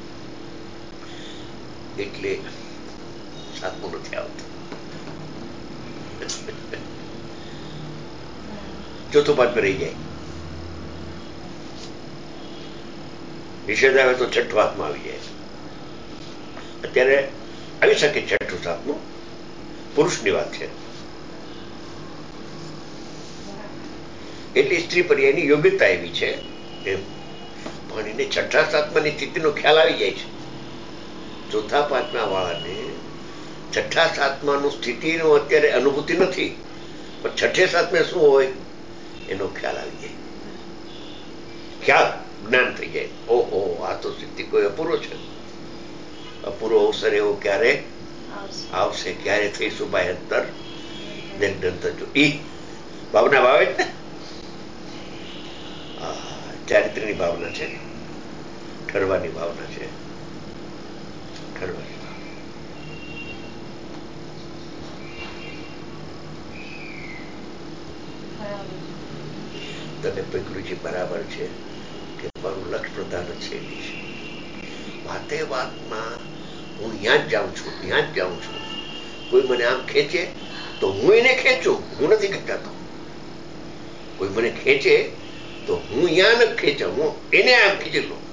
એટલે સાતમો નથી આવતો. ચોથો પાંચમે રહી જાય. નિષેધ આવે તો છઠ્ઠો હાથમાં આવી જાય. અત્યારે આવી શકે છઠ્ઠું સાતમું, પુરુષની વાત છે. એટલી સ્ત્રી પર્યાયની યોગ્યતા એવી છે એમ. પણ એને છઠ્ઠા સાતમાની સ્થિતિનો ખ્યાલ આવી જાય છે. ચોથા પાંચમા વાળાને છઠ્ઠા સાતમાનું સ્થિતિનો અત્યારે અનુભૂતિ નથી, પણ છઠ્ઠે સાતમે શું હોય એનો ખ્યાલ આવી જાય. ખ્યાલ જ્ઞાન થઈ જાય. ઓહો, આ તો સ્થિતિ કોઈ અપૂર્વ છે. અપૂર્વ અવસર એવો ક્યારે આવશે, ક્યારે થઈશું ભાઈ અંતર નિર્ગંતજો. ઈ ભાવના ભાવે જ ને. ચારિત્રની ભાવના છે, ઠરવાની ભાવના છે. ઠરવાની તને પકડ્યું બરાબર છે કે મારું લક્ષ પ્રધાન શૈલી છે. વાતે વાતમાં હું ત્યાં જ જાઉં છું, ત્યાં જ જાઉં છું. કોઈ મને આમ ખેંચે તો હું એને ખેંચું, હું નથી ખેંચાતો. કોઈ મને ખેંચે તો હું ત્યાં નથી ખેંચાઉં, હું એને આમ ખેંચી લઉં.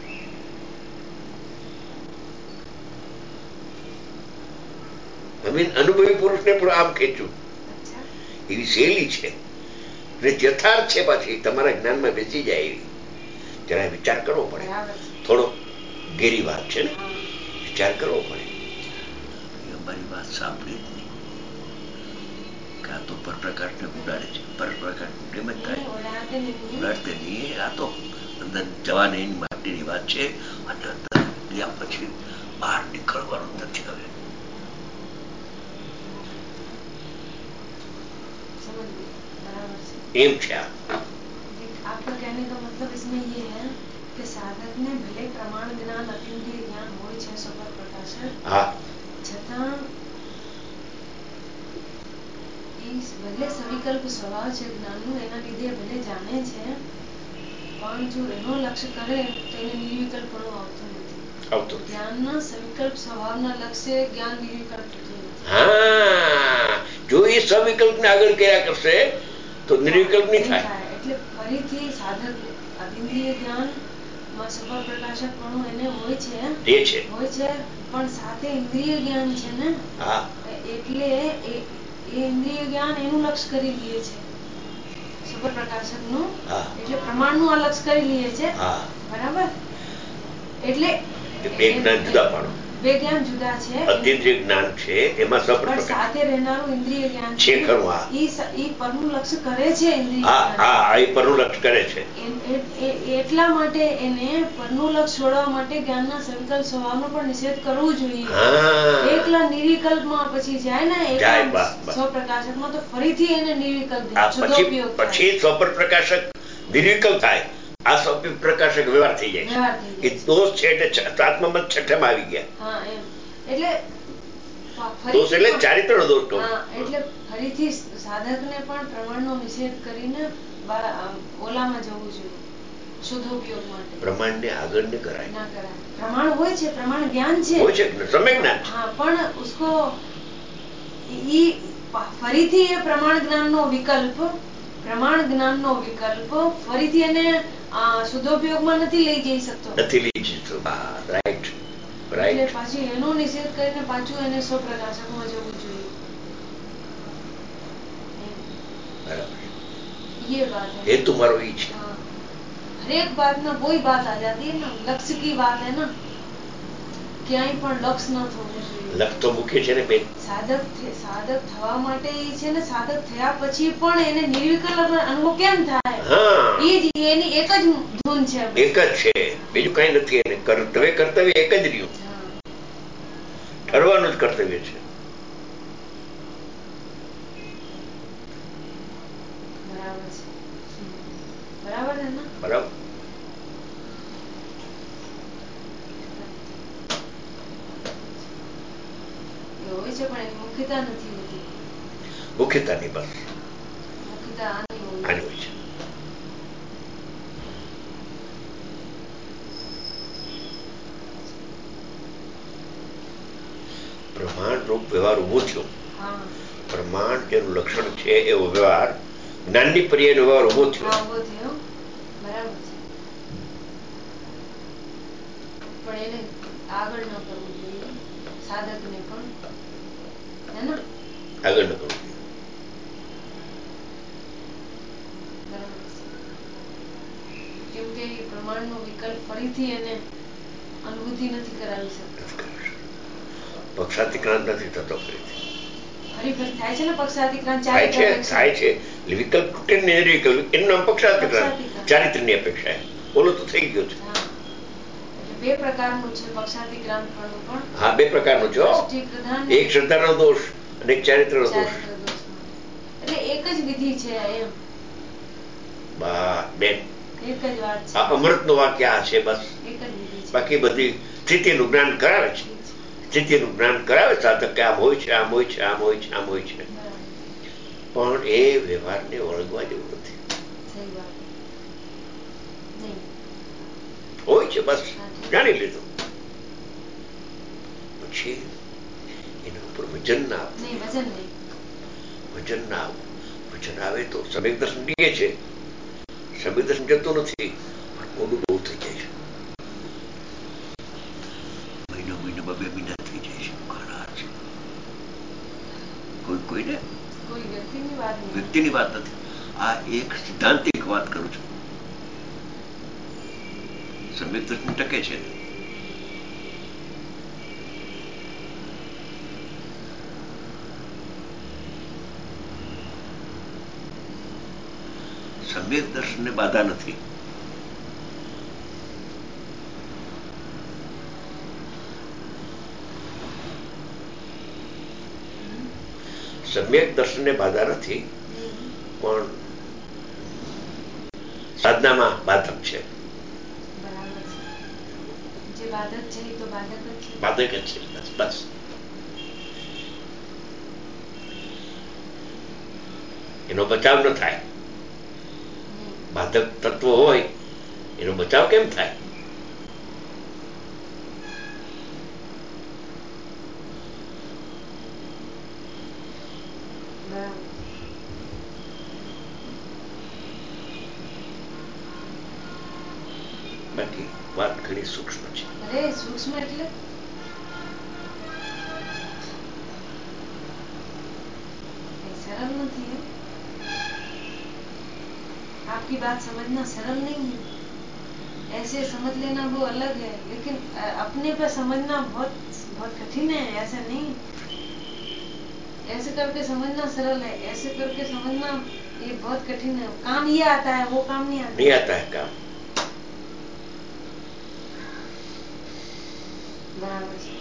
અનુભવી પુરુષને પણ આમ ખેંચું, એવી શૈલી છે. યથાર્થ છે. પાછી તમારા જ્ઞાનમાં બેસી જાય એવી. જરા વિચાર કરવો પડે. થોડો ઘેરી વાત છે ને, વિચાર કરવો પડે. અમારી વાત સાંભળી જ નહીં. કે આ તો પરપ્રકાશને ઉડાડે છે, પરપ્રકાશ એમ જ થાય, ઉડાડતે નહીં. આ તો અંદર જવાની માટેની વાત છે, અને અંદર ગયા પછી બહાર નીકળવાનું નથી. હવે एम क्या आपका कहने का मतलब इसमें ये है कि साधक ने भले प्रमाण ज्ञान अतीन्द्रिय ज्ञान હોય છે સફળ પ્રકાશક, हाँ છતાં એ ભલે સવિકલ્પ સ્વભાવ છે જ્ઞાનનું, એના લીધે ભલે જાણે છે, પણ જો એનો લક્ષ્ય કરે તો એને નિર્વિકલ્પણું આવતું નથી. આવતું જ્ઞાનના સવિકલ્પ સ્વભાવના લક્ષ્ય જ્ઞાન નિર્વિકલ્પ થતું નથી. હા, જો એ સવિકલ્પને આગળ કર્યા કરશે તો નિર્વિકલ્પ નહીં થાય. એટલે ફરીથી સાધક અતિન્દ્રિય જ્ઞાન માં સફળ પ્રકાશકપણું એને હોય છે, પણ સાથે ઇન્દ્રિય જ્ઞાન છે ને, એટલે એ ઇન્દ્રિય જ્ઞાન એનું લક્ષ્ય કરી લે છે સફળ પ્રકાશકનું, એટલે પ્રમાણનું આ લક્ષ્ય કરી લે છે. બરાબર, એટલે બે જ્ઞાન જુદા પાડો. બે જ્ઞાન જુદા છે. અતિન્દ્રિય જ્ઞાન છે એમાં પણ સાથે રહેનારું ઇન્દ્રિય જ્ઞાન છે ખરું. ઈ પરનું લક્ષ્ય કરે છે. ઇન્દ્રિય એ પરનું લક્ષ્ય કરે છે. એટલા માટે એને પરનું લક્ષ્ય છોડવા માટે જ્ઞાનના સંકલ્પ સ્વભાવનો પણ નિષેધ કરવો જોઈએ. એકલા નિર્વિકલ્પમાં પછી જાય ને એકલા સ્વપ્રકાશકમાં, તો ફરીથી એને નિર્વિકલ્પ પછી સ્વપ્રકાશક નિર્વિકલ્પ થાય. આ સ્વપ્રકાશક વ્યવહાર થઈ જાય. એ દોષ છે એટલે આત્મામાં છઠ્ઠામાં આવી ગયા. એટલે દોષ એટલે ચારિત્રનો દોષ કહું. એટલે ફરીથી સાધકને પણ પ્રમાણનો નિષેધ કરીને ઓલામાં જવું જોઈએ શુદ્ધોપયોગ માટે. પ્રમાણને આગળ ન કરાય. ના કરાય. પ્રમાણ હોય છે, પ્રમાણ જ્ઞાન છે, હોય છે, સમ્યક જ્ઞાન. હા, પણ ઉસકો ઈ ફરીથી એ પ્રમાણ જ્ઞાનનો વિકલ્પ ફરીથી એને શુદ્ધોપયોગમાં નથી લઈ જઈ શકતો. રાઈટ. એટલે પાછી એનો નિષેધ કરીને પાછું એને સ્વપ્રકાશકમાં જવું જોઈએ. ये बात है. हेतु मारो ही है. हर एक बात में वही बात आ जाती है ना, लक्ष्य की बात है ना, ક્યાંય પણ લક્ષ્ય ન થવું જોઈએ. લક્ષ્ય તો મુખ્ય છે ને બેન. સાધક થવા માટે છે ને, સાધક થયા પછી પણ એને નિર્વિકલ્પ અનુભવ કેમ થાય? એ જ એની એક જ ધૂન છે. એક જ છે, બીજું કઈ નથી. એને કર્તવ્ય એક જ રહ્યું. ઠરવાનું જ કર્તવ્ય છે. બરાબર છે ને? બરાબર. હોય છે, પણ એની મુખ્યતા નથી હોતી. મુખ્યતા નહીં, બસ મુખ્યતા આની હોય છે. પ્રમાણ રૂપ વ્યવહાર ઉભો થયો. પ્રમાણ જેનું લક્ષણ છે એવો વ્યવહાર, જ્ઞાનની પર્યાયનો વ્યવહાર ઉભો થયો. બરાબર છે, પણ એને આગળ ન કરવું જોઈએ. સાધકને પણ હે ને આગળ ન કરવું જોઈએ. બરાબર છે, કેમ કે પ્રમાણનો વિકલ્પ ફરીથી એને અનુભૂતિ નથી કરાવી શકતો. પક્ષાતિક્રાંત નથી થતો. ફરી થાય છે ને પક્ષાતિક્રાંત. થાય છે. વિકલ્પ તૂટે ને નિર્વિકલ્પ, એનું નામ પક્ષાતિક્રાંત. ચારિત્રની અપેક્ષા ઓલું તો થઈ ગયું છે. બે પ્રકારનું છે પક્ષાતિક્રાંત પણ. હા, બે પ્રકારનું છે. એક શ્રદ્ધાનો દોષ અને એક ચારિત્રનો દોષ. એટલે એક જ વિધિ છે એમ. બેન, એક જ વાત છે. આ અમૃતનું વાક્ય આ છે, બસ. એક જ વિધિ છે. બાકી બધી સ્થિતિનું જ્ઞાન કરાવે છે. સ્થિતિનું જ્ઞાન કરાવે સાધક કે આમ હોય છે, આમ હોય છે, આમ હોય છે, આમ હોય છે, પણ એ વ્યવહારને વળગવા જેવું નથી. હોય છે, બસ જાણી લીધું. પછી એના ઉપર વજન ના આવે. વજન ના આવે. વજન આવે તો સમ્યક દર્શન કહે છે. સમ્યક દર્શન જતું નથી, પણ ઓલું બહુ થઈ જાય છે. મહિનો 2 મહિના થઈ જાય છે. ઘણા છે. કોઈને વ્યક્તિની વાત નથી. આ એક સિદ્ધાંતિક વાત કરું છું. સમ્યક દર્શન ટકે છે. સમ્યક દર્શનને બાધા નથી. સમ્યક દર્શનને બાધા નથી, પણ સાધનામાં બાધક છે. બરાબર છે. જે બાધક છે એ તો બાધક જ છે. બાધક જ છે. બસ એનો બચાવ ન થાય. બાધક તત્વ હોય એનો બચાવ કેમ થાય? બાકી વાત ઘણી સૂક્ષ્મ છે. અરે સૂક્ષ્મ એટલે सरल नहीं है. आपकी बात समझना सरल नहीं है. ऐसे समझ लेना वो अलग है, लेकिन अपने पे समझना बहुत बहुत कठिन है. ऐसा नहीं, ऐसे करके समझना सरल है, ऐसे करके समझना ये बहुत कठिन है. काम ये आता है, वो काम नहीं आता. नहीं आता है काम. बराबर છે.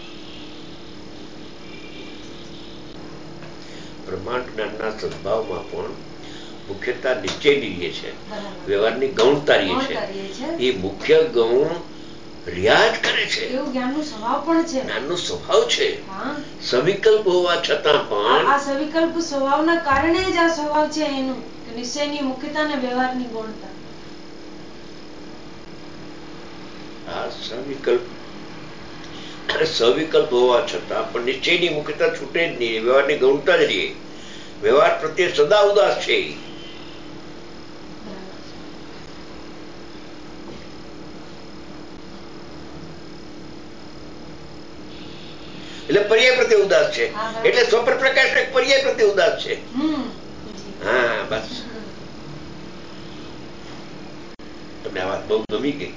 બ્રહ્માંડ જ્ઞાનના સદભાવમાં પણ મુખ્યતા નિશ્ચયની જે છે, વ્યવહારની ગૌણતા છે, એ મુખ્ય ગૌણ રિયાજ કરે છે. એવું જ્ઞાનનો સ્વભાવ પણ છે. જ્ઞાનનો સ્વભાવ છે. સવિકલ્પ હોવા છતાં પણ આ સવિકલ્પ સ્વભાવના કારણે જ આ સ્વભાવ છે એનું, નિશ્ચયની મુખ્યતા અને વ્યવહારની ગૌણતા. આ સવિકલ્પ હોવા છતાં પણ નિશ્ચયની મુખ્યતા છૂટે જ નહીં, વ્યવહારની ગૌણતા જ રહે. વ્યવહાર પ્રત્યે સદા ઉદાસ છે. એટલે પર્યાય પ્રત્યે ઉદાસ છે. એટલે સ્વપ્ન પ્રકાશ પર્યાય પ્રત્યે ઉદાસ છે. હા, બસ તમને આ વાત બહુ ગમી ગઈ.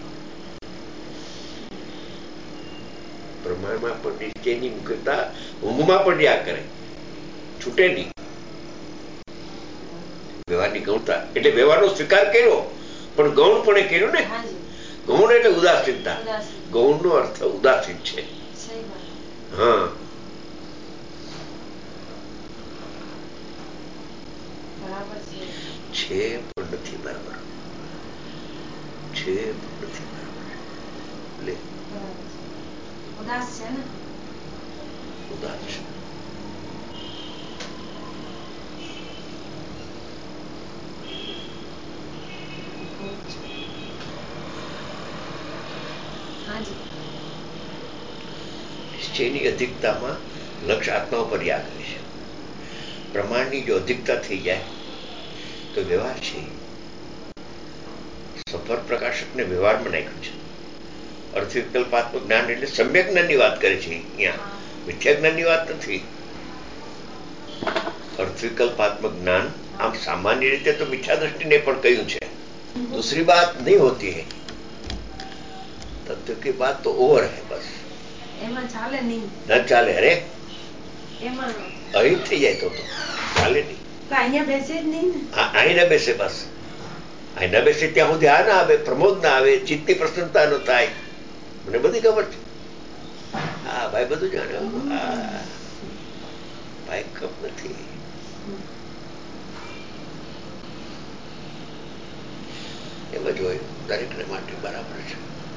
પ્રમાણમાં પણ નિશ્ચયની મુખ્યતા ઊંઘમાં પણ રહ્યા કરે, છૂટે નહીં. વ્યવહારની ગૌણતા એટલે વ્યવહારનો સ્વીકાર કર્યો, પણ ગૌણ પણ કર્યો ને. ગૌણ એટલે ઉદાસીનતા. ગૌણનો અર્થ ઉદાસીન છે. હા, છે પણ નથી બરાબર. છે પણ નથી બરાબર. લે ઉદાસ છે ને. ઉદાસ છે. નિશ્ચયની અધિકતામાં લક્ષ્ય આત્મા ઉપર યા કરે છે. પ્રમાણની જો અધિકતા થઈ જાય તો વ્યવહાર છે. સફર પ્રકાશકને વ્યવહારમાં નાખ્યું છે. અર્થવિકલ્પાત્મક જ્ઞાન એટલે સમ્યક જ્ઞાનની વાત કરે છે. અહીંયા મિથ્યા જ્ઞાનની વાત નથી. અર્થવિકલ્પાત્મક જ્ઞાન આમ સામાન્ય રીતે તો મિથ્યા દ્રષ્ટિને પણ કહ્યું છે. दूसरी बात नहीं होती है, तत्व की बात तो ओवर है. बस એમાં ચાલે નહીં. ન ચાલે. અરે એમાં અહીં થઈ જાય તો ચાલે નહીં. તો અહીંયા બેસે જ નહીં ને. અહીં ના બેસે. બસ અહીં ના બેસે ત્યાં સુધી આ ના આવે, પ્રમોદ ના આવે, ચિત્તની પ્રસન્નતા ન થાય. મને બધી ખબર છે. હા ભાઈ, બધું જાણે. હા ભાઈ, કમ નથી. એમ જ હોય દરેકને માટે બરાબર છે.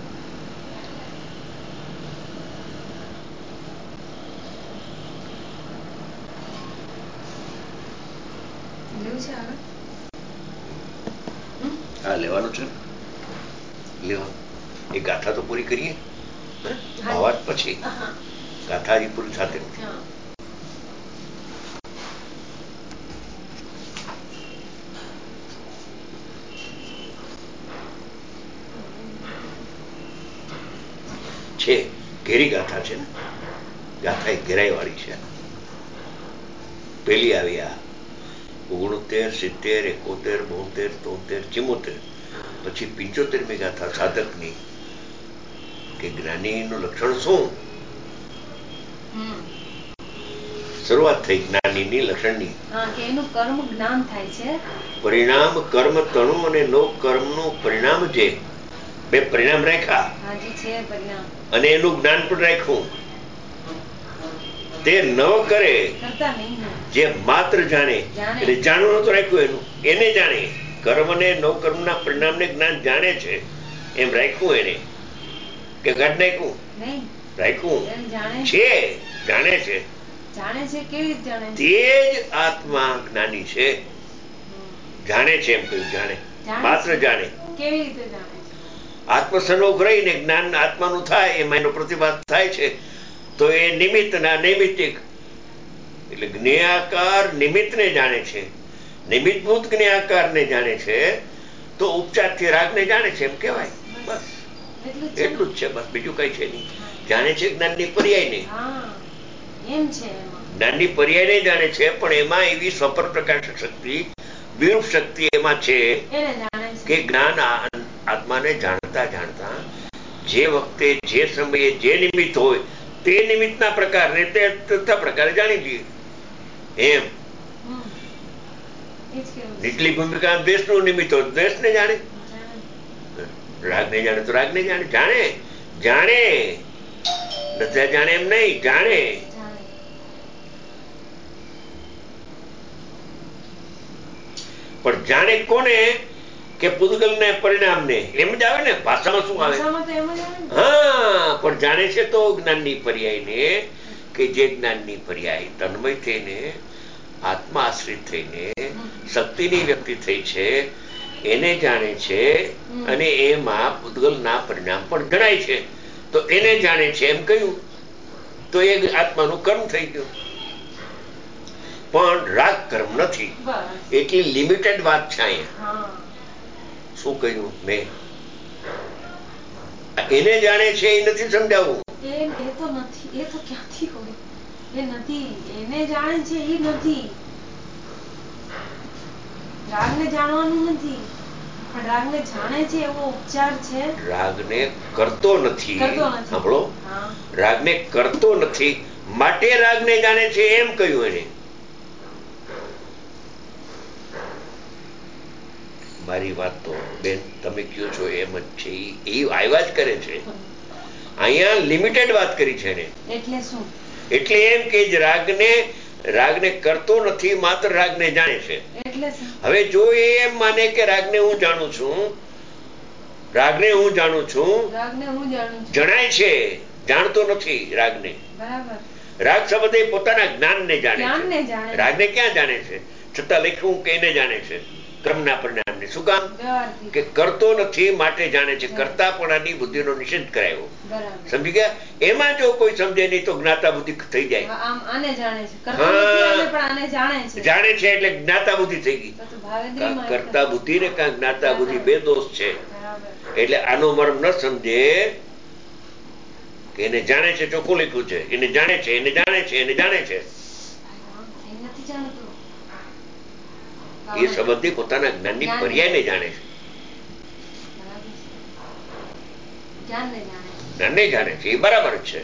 હા, લેવાનું છે. લેવાનું. એ ગાથા તો પૂરી કરીએ. ભાવાર્થ પછી ગાથા હજી પૂરી થતી નથી. છે ઘેરી ગાથા છે ને. ગાથા એ ઘેરાઈ વાળી છે. પેલી આવી આ 69, 70, 71, 72, 73, 74, પછી 75મી ગાથા સાધકની કે જ્ઞાનીનું લક્ષણ શું. શરૂઆત થઈ જ્ઞાનીની લક્ષણની. હા, કે એનું કર્મ જ્ઞાન થાય છે. પરિણામ કર્મ તણું અને નો કર્મનું પરિણામ જે બે પરિણામ રાખ્યા. હાજી છે પરિણામ. અને એનું જ્ઞાન પણ રાખ્યું. તે ન કરે કરતા નહીં જે માત્ર જાણે, એટલે જાણવું નતું રાખ્યું એનું, એને જાણે કર્મ ને નો કર્મના પરિણામને જ્ઞાન જાણે છે એમ રાખ્યું એને, કે કાઢ નાખ્યું? નહીં, રાખ્યું જાણે છે, જાણે છે. જાણે છે કેવી રીતે જાણે? તે જ આત્મા જ્ઞાની છે. જાણે છે એમ કહ્યું, જાણે માત્ર જાણે. કેવી રીતે જાણે? આત્મસંયોગ રહીને જ્ઞાન આત્માનું થાય, એમાં એનો પ્રતિભાસ થાય છે, તો એ નિમિત્ત ના નૈમિત્તિક, એટલે જ્ઞેયાકાર નિમિત્તને જાણે છે, નિમિત્તભૂત જ્ઞેયાકારને જાણે છે, તો ઉપચારથી રાગને જાણે છે એમ કહેવાય. બસ એટલું જ છે, બસ બીજું કઈ છે નહીં. જાણે છે જ્ઞાનની પર્યાયને, જ્ઞાનની પર્યાયને જાણે છે, પણ એમાં એવી સ્વપર પ્રકાશક શક્તિ, વિરૂપ શક્તિ એમાં છે કે જ્ઞાન આત્માને જાણતા જાણતા જે વખતે જે સમયે જે નિમિત્ત હોય તે નિમિત્તના પ્રકારને તે પ્રકારે જાણી લઈએ એમ. નીચલી ભૂમિકા દ્વેષનું નિમિત્ત હોય દ્વેષને જાણે, રાગને જાણે તો રાગને જાણે. જાણે જાણે નથી જાણે એમ નહીં, જાણે. પણ જાણે કોને? કે પૂતગલને પરિણામને. એમ જ આવે ને, ભાષામાં શું આવે? હા, પણ જાણે છે તો જ્ઞાનની પર્યાયને, કે જે જ્ઞાનની પર્યાય તન્મય થઈને આત્મા આશ્રિત થઈને શક્તિની વ્યક્તિ થઈ છે એને જાણે છે, અને એમાં પૂતગલના પરિણામ પણ જણાય છે, તો એને જાણે છે એમ કહ્યું, તો એ આત્માનું કર્મ થઈ ગયું. પણ રાગ કર્મ નથી, એટલી લિમિટેડ વાત છે અહીંયા. શું કહ્યું મેં? એને જાણે છે એ નથી સમજાવવું. એ તો નથી, એ તો ક્યાંથી હોય? એ નથી, એને જાણે છે એ નથી, રાગને જાણવાનું નથી, પણ રાગને જાણે છે એવો ઉપચાર છે. રાગને કરતો નથી, સાંભળો, રાગને કરતો નથી માટે રાગને જાણે છે એમ કહ્યું એને. મારી વાત તો બેન તમે કયો છો એમ જ છે, એ આવ્યા જ કરે છે. અહીંયા લિમિટેડ વાત કરી છે એને. એટલે શું? એટલે એમ કે રાગને કરતો નથી, માત્ર રાગને જાણે છે. હવે જો એ એમ માને કે રાગને હું જાણું છું, રાગને હું જાણું છું, જણાય છે, જાણતો નથી રાગને. રાગ શબ્દ એ પોતાના જ્ઞાનને જાણે છે, રાગને ક્યાં જાણે છે? છતાં લખ્યું કે એને જાણે છે કર્મના પરિણામને. શું કામ? કે કરતો નથી માટે જાણે છે. કરતાપણાની બુદ્ધિનો નિષેધ કરાયો. સમજી ગયા? એમાં જો કોઈ સમજે નહીં તો જ્ઞાતા બુદ્ધિ થઈ જાય. જાણે છે એટલે જ્ઞાતા બુદ્ધિ થઈ ગઈ. કરતા બુદ્ધિ ને કાં જ્ઞાતા બુદ્ધિ બે દોષ છે. એટલે આનો મર્મ ન સમજે કે એને જાણે છે, ચોખ્ખું લખ્યું છે, એને જાણે છે, એને જાણે છે, એને જાણે છે. એ સંબંધી પોતાના જ્ઞાનની પર્યાયને જાણે છે, જ્ઞાનને જાણે છે, એ બરાબર છે.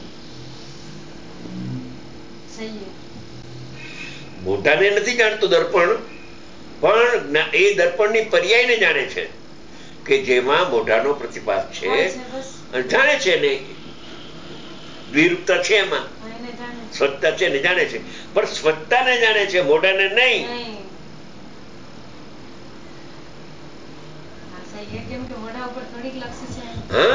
મોઢાને નથી જાણતો દર્પણ, પણ એ દર્પણની પર્યાયને જાણે છે, કે જેમાં મોઢાનો પ્રતિભાસ છે, જાણે છે ને વિરૂપતા છે, એમાં સ્વચ્છતા છે ને જાણે છે, પણ સ્વચ્છતાને જાણે છે, મોઢાને નહીં. કેમ કે મોઢા ઉપર થોડીક લક્ષ છે.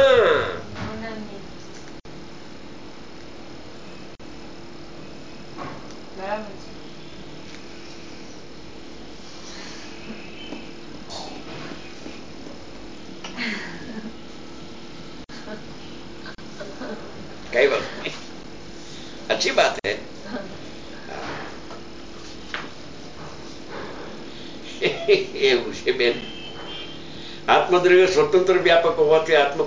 બરાબર છે. कई बात नहीं, अच्छी बात है. એવું છે બેન. આત્મદ્રવ્ય સ્વતંત્ર વ્યાપક હોવાથી આત્મ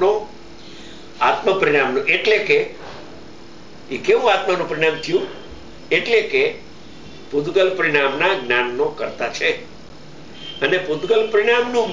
પરિણામનો એટલે કે એ કેવું આત્માનું પરિણામ થયું? એટલે કે પૂતગલ પરિણામના જ્ઞાનનો કરતા છે, અને પૂતગલ પરિણામનું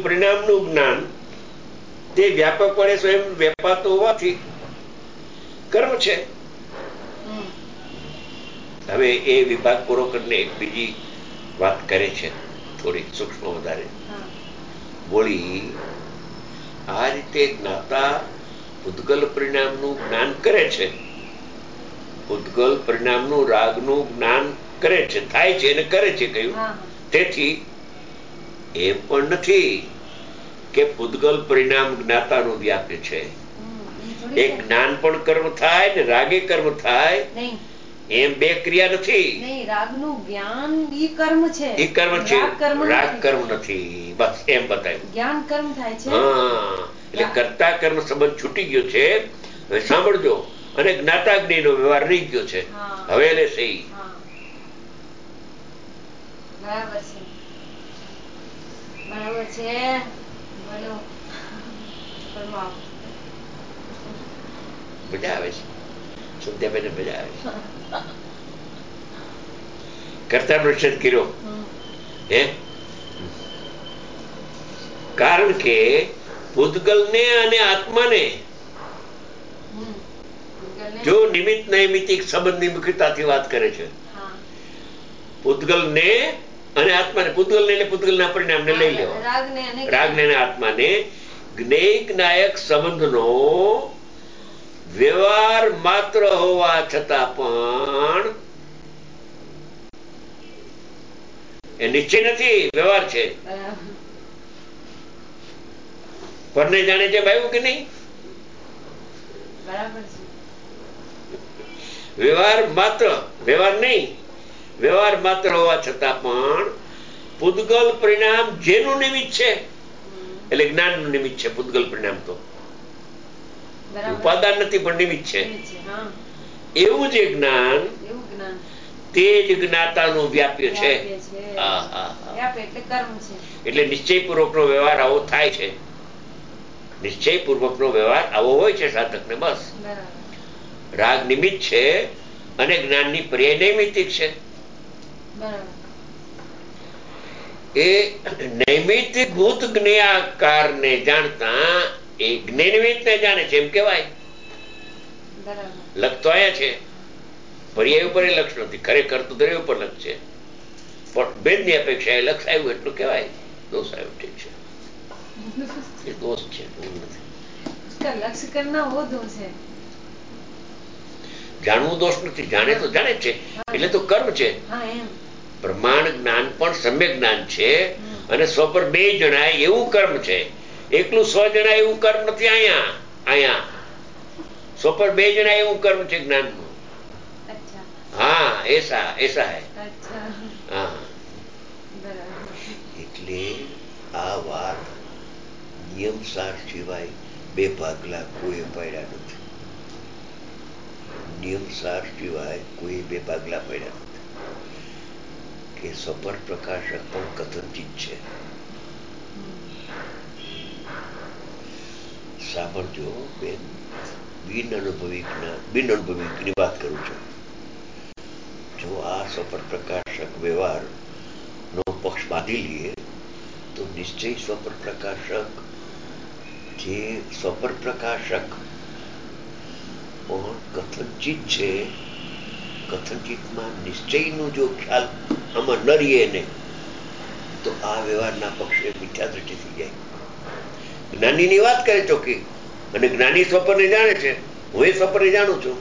જ્ઞાન તે વ્યાપક વડે સ્વયં વ્યાપાતું હોવાથી કર્મ છે. હમ. હવે એ વિભાગ પૂરો કરીને એક બીજી વાત કરે છે, થોડી સૂક્ષ્મ વધારે. હા. બોલી આ રીતે જ્ઞાતા પૂતગલ પરિણામનું જ્ઞાન કરે છે. પૂતગલ પરિણામનું રાગનું જ્ઞાન કરે છે, થાય છે અને કરે છે કહ્યું. હા. તેથી એમ પણ નથી કે પૂતગલ પરિણામ જ્ઞાતાનું વ્યાપ્ય છે. એ જ્ઞાન પણ કર્મ થાય ને રાગે કર્મ થાય નહીં, એમ બે ક્રિયા નથી. નહીં, રાગનું જ્ઞાન ઈ કર્મ છે. એ કર્મ છે, રાગ નથી. કર્મ નથી. બસ એમ બતાવ્યું. જ્ઞાન કર્મ થાય છે. હા, એટલે કર્તા કર્મ સંબંધ છૂટી ગયો છે. હવે સાંભળજો, અને જ્ઞાતાગ્નિનો વ્યવહાર રહી ગયો છે. હા. હવે લે સહી. હા. બરાબર છે, બરાબર છે. બોલો. ફરમાવો. મજા આવે છે, સંધ્યાબેન મજા આવે છે. કર્તા નિષેધ કર્યો. હે, કારણ કે પૂતગલને અને આત્માને જો નિમિત્ત નૈમિતિક સંબંધની મુખ્યતાથી વાત કરે છે. પૂતગલને અને આત્માને, પૂતગલને એટલે પૂતગલના પરિણામને લઈ લેવા, રાગને અને આત્માને જ્ઞેય જ્ઞાયક સંબંધનો વ્યવહાર માત્ર હોવા છતાં પણ એ નિશ્ચય નથી, વ્યવહાર છે. પરને જાણે છે ભાઈ કે નહીં? બરાબર છે. વ્યવહાર માત્ર, વ્યવહાર નહીં, વ્યવહાર માત્ર હોવા છતાં પણ પૂતગલ પરિણામ જેનું નિમિત્ત છે, એટલે જ્ઞાનનું નિમિત્ત છે પૂતગલ પરિણામ. તો ઉપાદાન નથી પણ નિમિત્ત છે. એવું જે જ્ઞાન તે જ જ્ઞાતાનું વ્યાપ્ય છે. એટલે નિશ્ચયપૂર્વકનો વ્યવહાર આવો થાય છે. નિશ્ચયપૂર્વકનો વ્યવહાર આવો હોય છે સાધકને. બસ રાગ નિમિત્ત છે અને જ્ઞાનની પર્યાય નૈમિતિક છે. એ નૈમિતિકભૂત જ્ઞેયાકારને જાણતા એ જ્ઞેયનિમિત્તને જાણે છે એમ કહેવાય. લખ તો આયા છે, પર્યાય ઉપર એ લક્ષ નથી. ખરેખર તો દ્રવ્ય ઉપર લક્ષ છે, પણ ભેદની અપેક્ષા એ લક્ષ આવ્યું એટલું કહેવાય. દોષ આવ્યો, ઠીક છે, એ દોષ છે, લક્ષ્ય કરના વો દોષ है. જાણવું દોષ નથી, જાણે તો જાણે છે, એટલે તો કર્મ છે. પ્રમાણ જ્ઞાન પણ સમ્યક જ્ઞાન છે, અને સ્વ પર બે જણાય એવું કર્મ છે. એકલું સ્વ જણાય એવું કર્મ નથી. અહીંયા સ્વ પર બે જણાય એવું કર્મ છે જ્ઞાનનું. હા, એસા હૈ. હા, એટલે આ વાત નિયમ સાર સિવાય બે ભાગલા કોઈ પાડ્યા નથી. નિયમ સાર સિવાય કોઈ બે ભાગલા પાડ્યા નથી. કે સપર પ્રકાશક પણ કથનચિત છે. સાંભળજો બેન, બિન અનુભવી વાત કરું છું. જો આ સપર પ્રકાશક વ્યવહાર નો પક્ષ બાંધી લઈએ તો નિશ્ચય સ્વપર પ્રકાશક, જે સ્વપર પ્રકાશક પણ કથનચિત છે, કથનચિતમાં નિશ્ચયનો જો ખ્યાલ આમાં ન રહીએ ને તો આ વ્યવહારના પક્ષે મિથ્યા દ્રષ્ટિ થઈ જાય. જ્ઞાનીની વાત કરે ચોખ્ખી, અને જ્ઞાની સ્વપરને જાણે છે, હું એ સ્વપરને જાણું છું,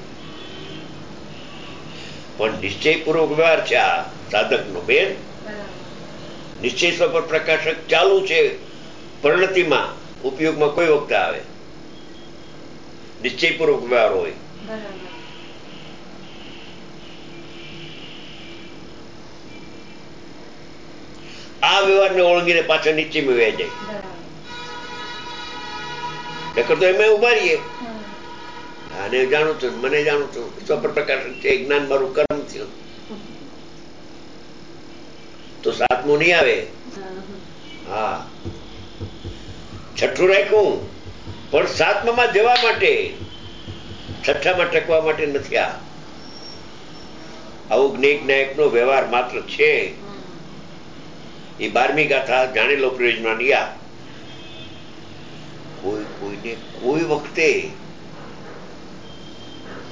પણ નિશ્ચયપૂર્વક વ્યવહાર છે આ સાધકનો. બેન, નિશ્ચય સ્વપર પ્રકાશક ચાલુ છે પરિણતિમાં, ઉપયોગમાં કોઈ વખતે આવે, નિશ્ચયપૂર્વક વ્યવહાર હોય. આ વ્યવહારને ઓળંગીને પાછળ નિશ્ચયમાં વ્યાઈ જાય. નકર તો એમાં ઉભા રહીએ, આને જાણું છું, મને જાણું છું, સ્વપર પ્રકાશક છે, જ્ઞાન મારું કર્મ થયું, તો સાતમું નહીં આવે. હા, છઠ્ઠું રાખ્યું, પણ સાતમામાં જવા માટે, છઠ્ઠામાં ટકવા માટે નથી. આવું જ્ઞેય નો વ્યવહાર માત્ર છે. એ 12મી ગાથા જાણેલો પ્રયોજનમાં નિયા. કોઈને કોઈ વખતે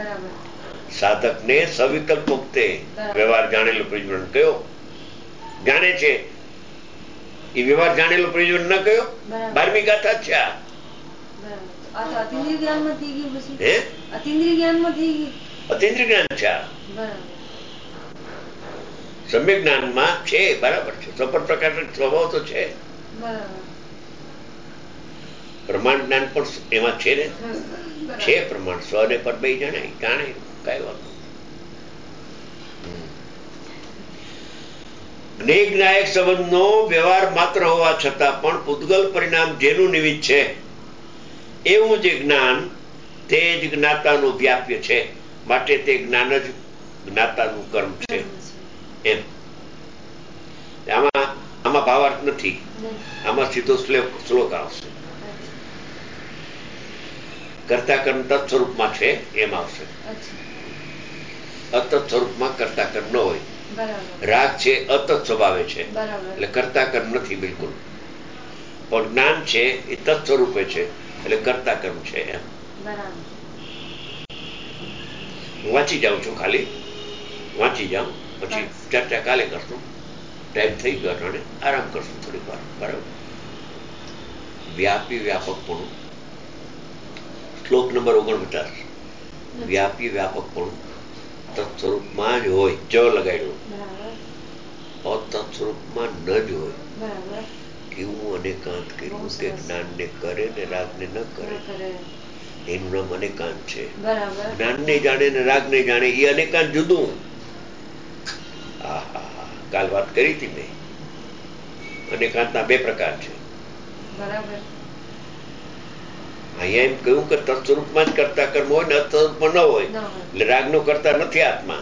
બરાબર. સાધકને સવિકલ્પ મુક્તે બરાબર. વ્યવહાર જાણેલો પ્રયોજન કયો જાણે છે એ વ્યવહાર જાણેલો પ્રયોજન ન કયો બરાબર. 12મી ગાથા જ છે આ. બરાબર. આ તો અતિન્દ્રિય જ્ઞાનમાં થઈ ગયું પછી. હે અતિન્દ્રિય જ્ઞાનમાં થઈ ગયું. અતિન્દ્રિય જ્ઞાન છે આ. બરાબર. સમ્યક જ્ઞાનમાં છે બરાબર છે સફળ પ્રકાશક સ્વભાવ તો છે બરાબર. પ્રમાણ જ્ઞાન પણ એમાં છે ને બરાબર. છે પ્રમાણ સ્વ ને પર બે જાણે જાણે કઈ વાત જ્ઞેય જ્ઞાયક સંબંધનો વ્યવહાર માત્ર હોવા છતાં પણ પૂતગલ પરિણામ જેનું નિમિત્ત છે એવું જે જ્ઞાન તે જ જ્ઞાતાનું વ્યાપ્ય છે માટે તે જ્ઞાન જ જ્ઞાતાનું કર્મ છે એમ આમાં ભાવાર્થ નથી આમાં સીધો શ્લોક આવશે કર્તા કર્મ તત્ સ્વરૂપમાં છે એમ આવશે અતત સ્વરૂપમાં કર્તા કર્મ ન હોય રાગ છે અતત સ્વભાવે છે એટલે કર્તા કર્મ નથી બિલકુલ પણ જ્ઞાન છે એ તત્ સ્વરૂપે છે એટલે કર્તા કર્મ છે એમ હું વાંચી જાઉં છું ખાલી વાંચી જાઉં પછી ચર્ચા કાલે કરશું ટાઈમ થઈ ગયો અટાણે આરામ કરશું થોડીક વાર બરાબર વ્યાપી વ્યાપકપણું શ્લોક નંબર 49 વ્યાપી વ્યાપકપણું તત્સ્વરૂપમાં જ હોય જ લગાડ્યું અતત્સ્વરૂપમાં ન જ હોય કેવું અનેકાંત કર્યું તે જ્ઞાનને કરે ને રાગને ન કરે એનું નામ અનેકાંત છે જ્ઞાનને જાણે ને રાગને જાણે એ અનેકાંત જુદું કાલ વાત કરી હતી મેં અનેકાંતના 2 પ્રકાર છે અહીંયા એમ કહ્યું કે તત્સ્વરૂપમાં જ કરતા કર્મ હોય ને અતસ્વરૂપમાં ન હોય એટલે રાગનો કરતા નથી આત્મા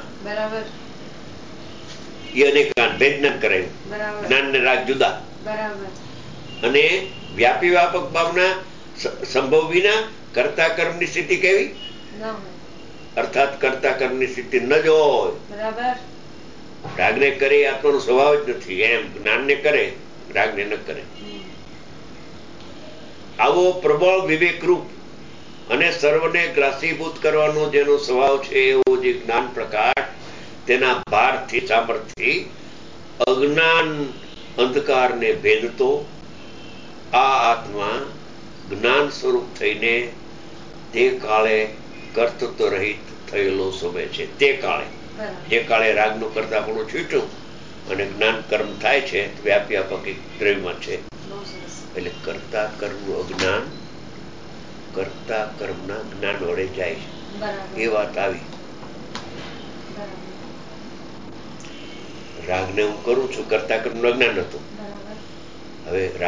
એ અનેકાંત ભેજ્ઞાન કરાયું જ્ઞાન ને રાગ જુદા અને વ્યાપી વ્યાપક ભાવના સંભવ વિના કરતા કર્મની સ્થિતિ કેવી અર્થાત કરતા કર્મની સ્થિતિ ન જ હોય રાગને કરે આત્માનો સ્વભાવ જ નથી એમ જ્ઞાનને કરે રાગને ન કરે આવો પ્રબળ વિવેકરૂપ અને સર્વને ગ્રાસીભૂત કરવાનો જેનો સ્વભાવ છે એવો જે જ્ઞાન પ્રકાશ તેના ભારથી સામર્થ્યથી અજ્ઞાન અંધકારને ભેદતો આ આત્મા જ્ઞાન સ્વરૂપ થઈને તે કાળે કર્તૃત્વ રહિત થયેલો શોભે છે તે કાળે જે કાળે રાગનું કરતા પણ છૂટ્યું અને જ્ઞાન કર્મ થાય છે વ્યાપ્યાપક દ્રવ્યમાં છે એટલે કરતા કર્મનું અજ્ઞાન કરતા કર્મના જ્ઞાન વડે જાય છે એ વાત આવી રાગને હું કરું છું કરતા કર્મનું અજ્ઞાન હતું હવે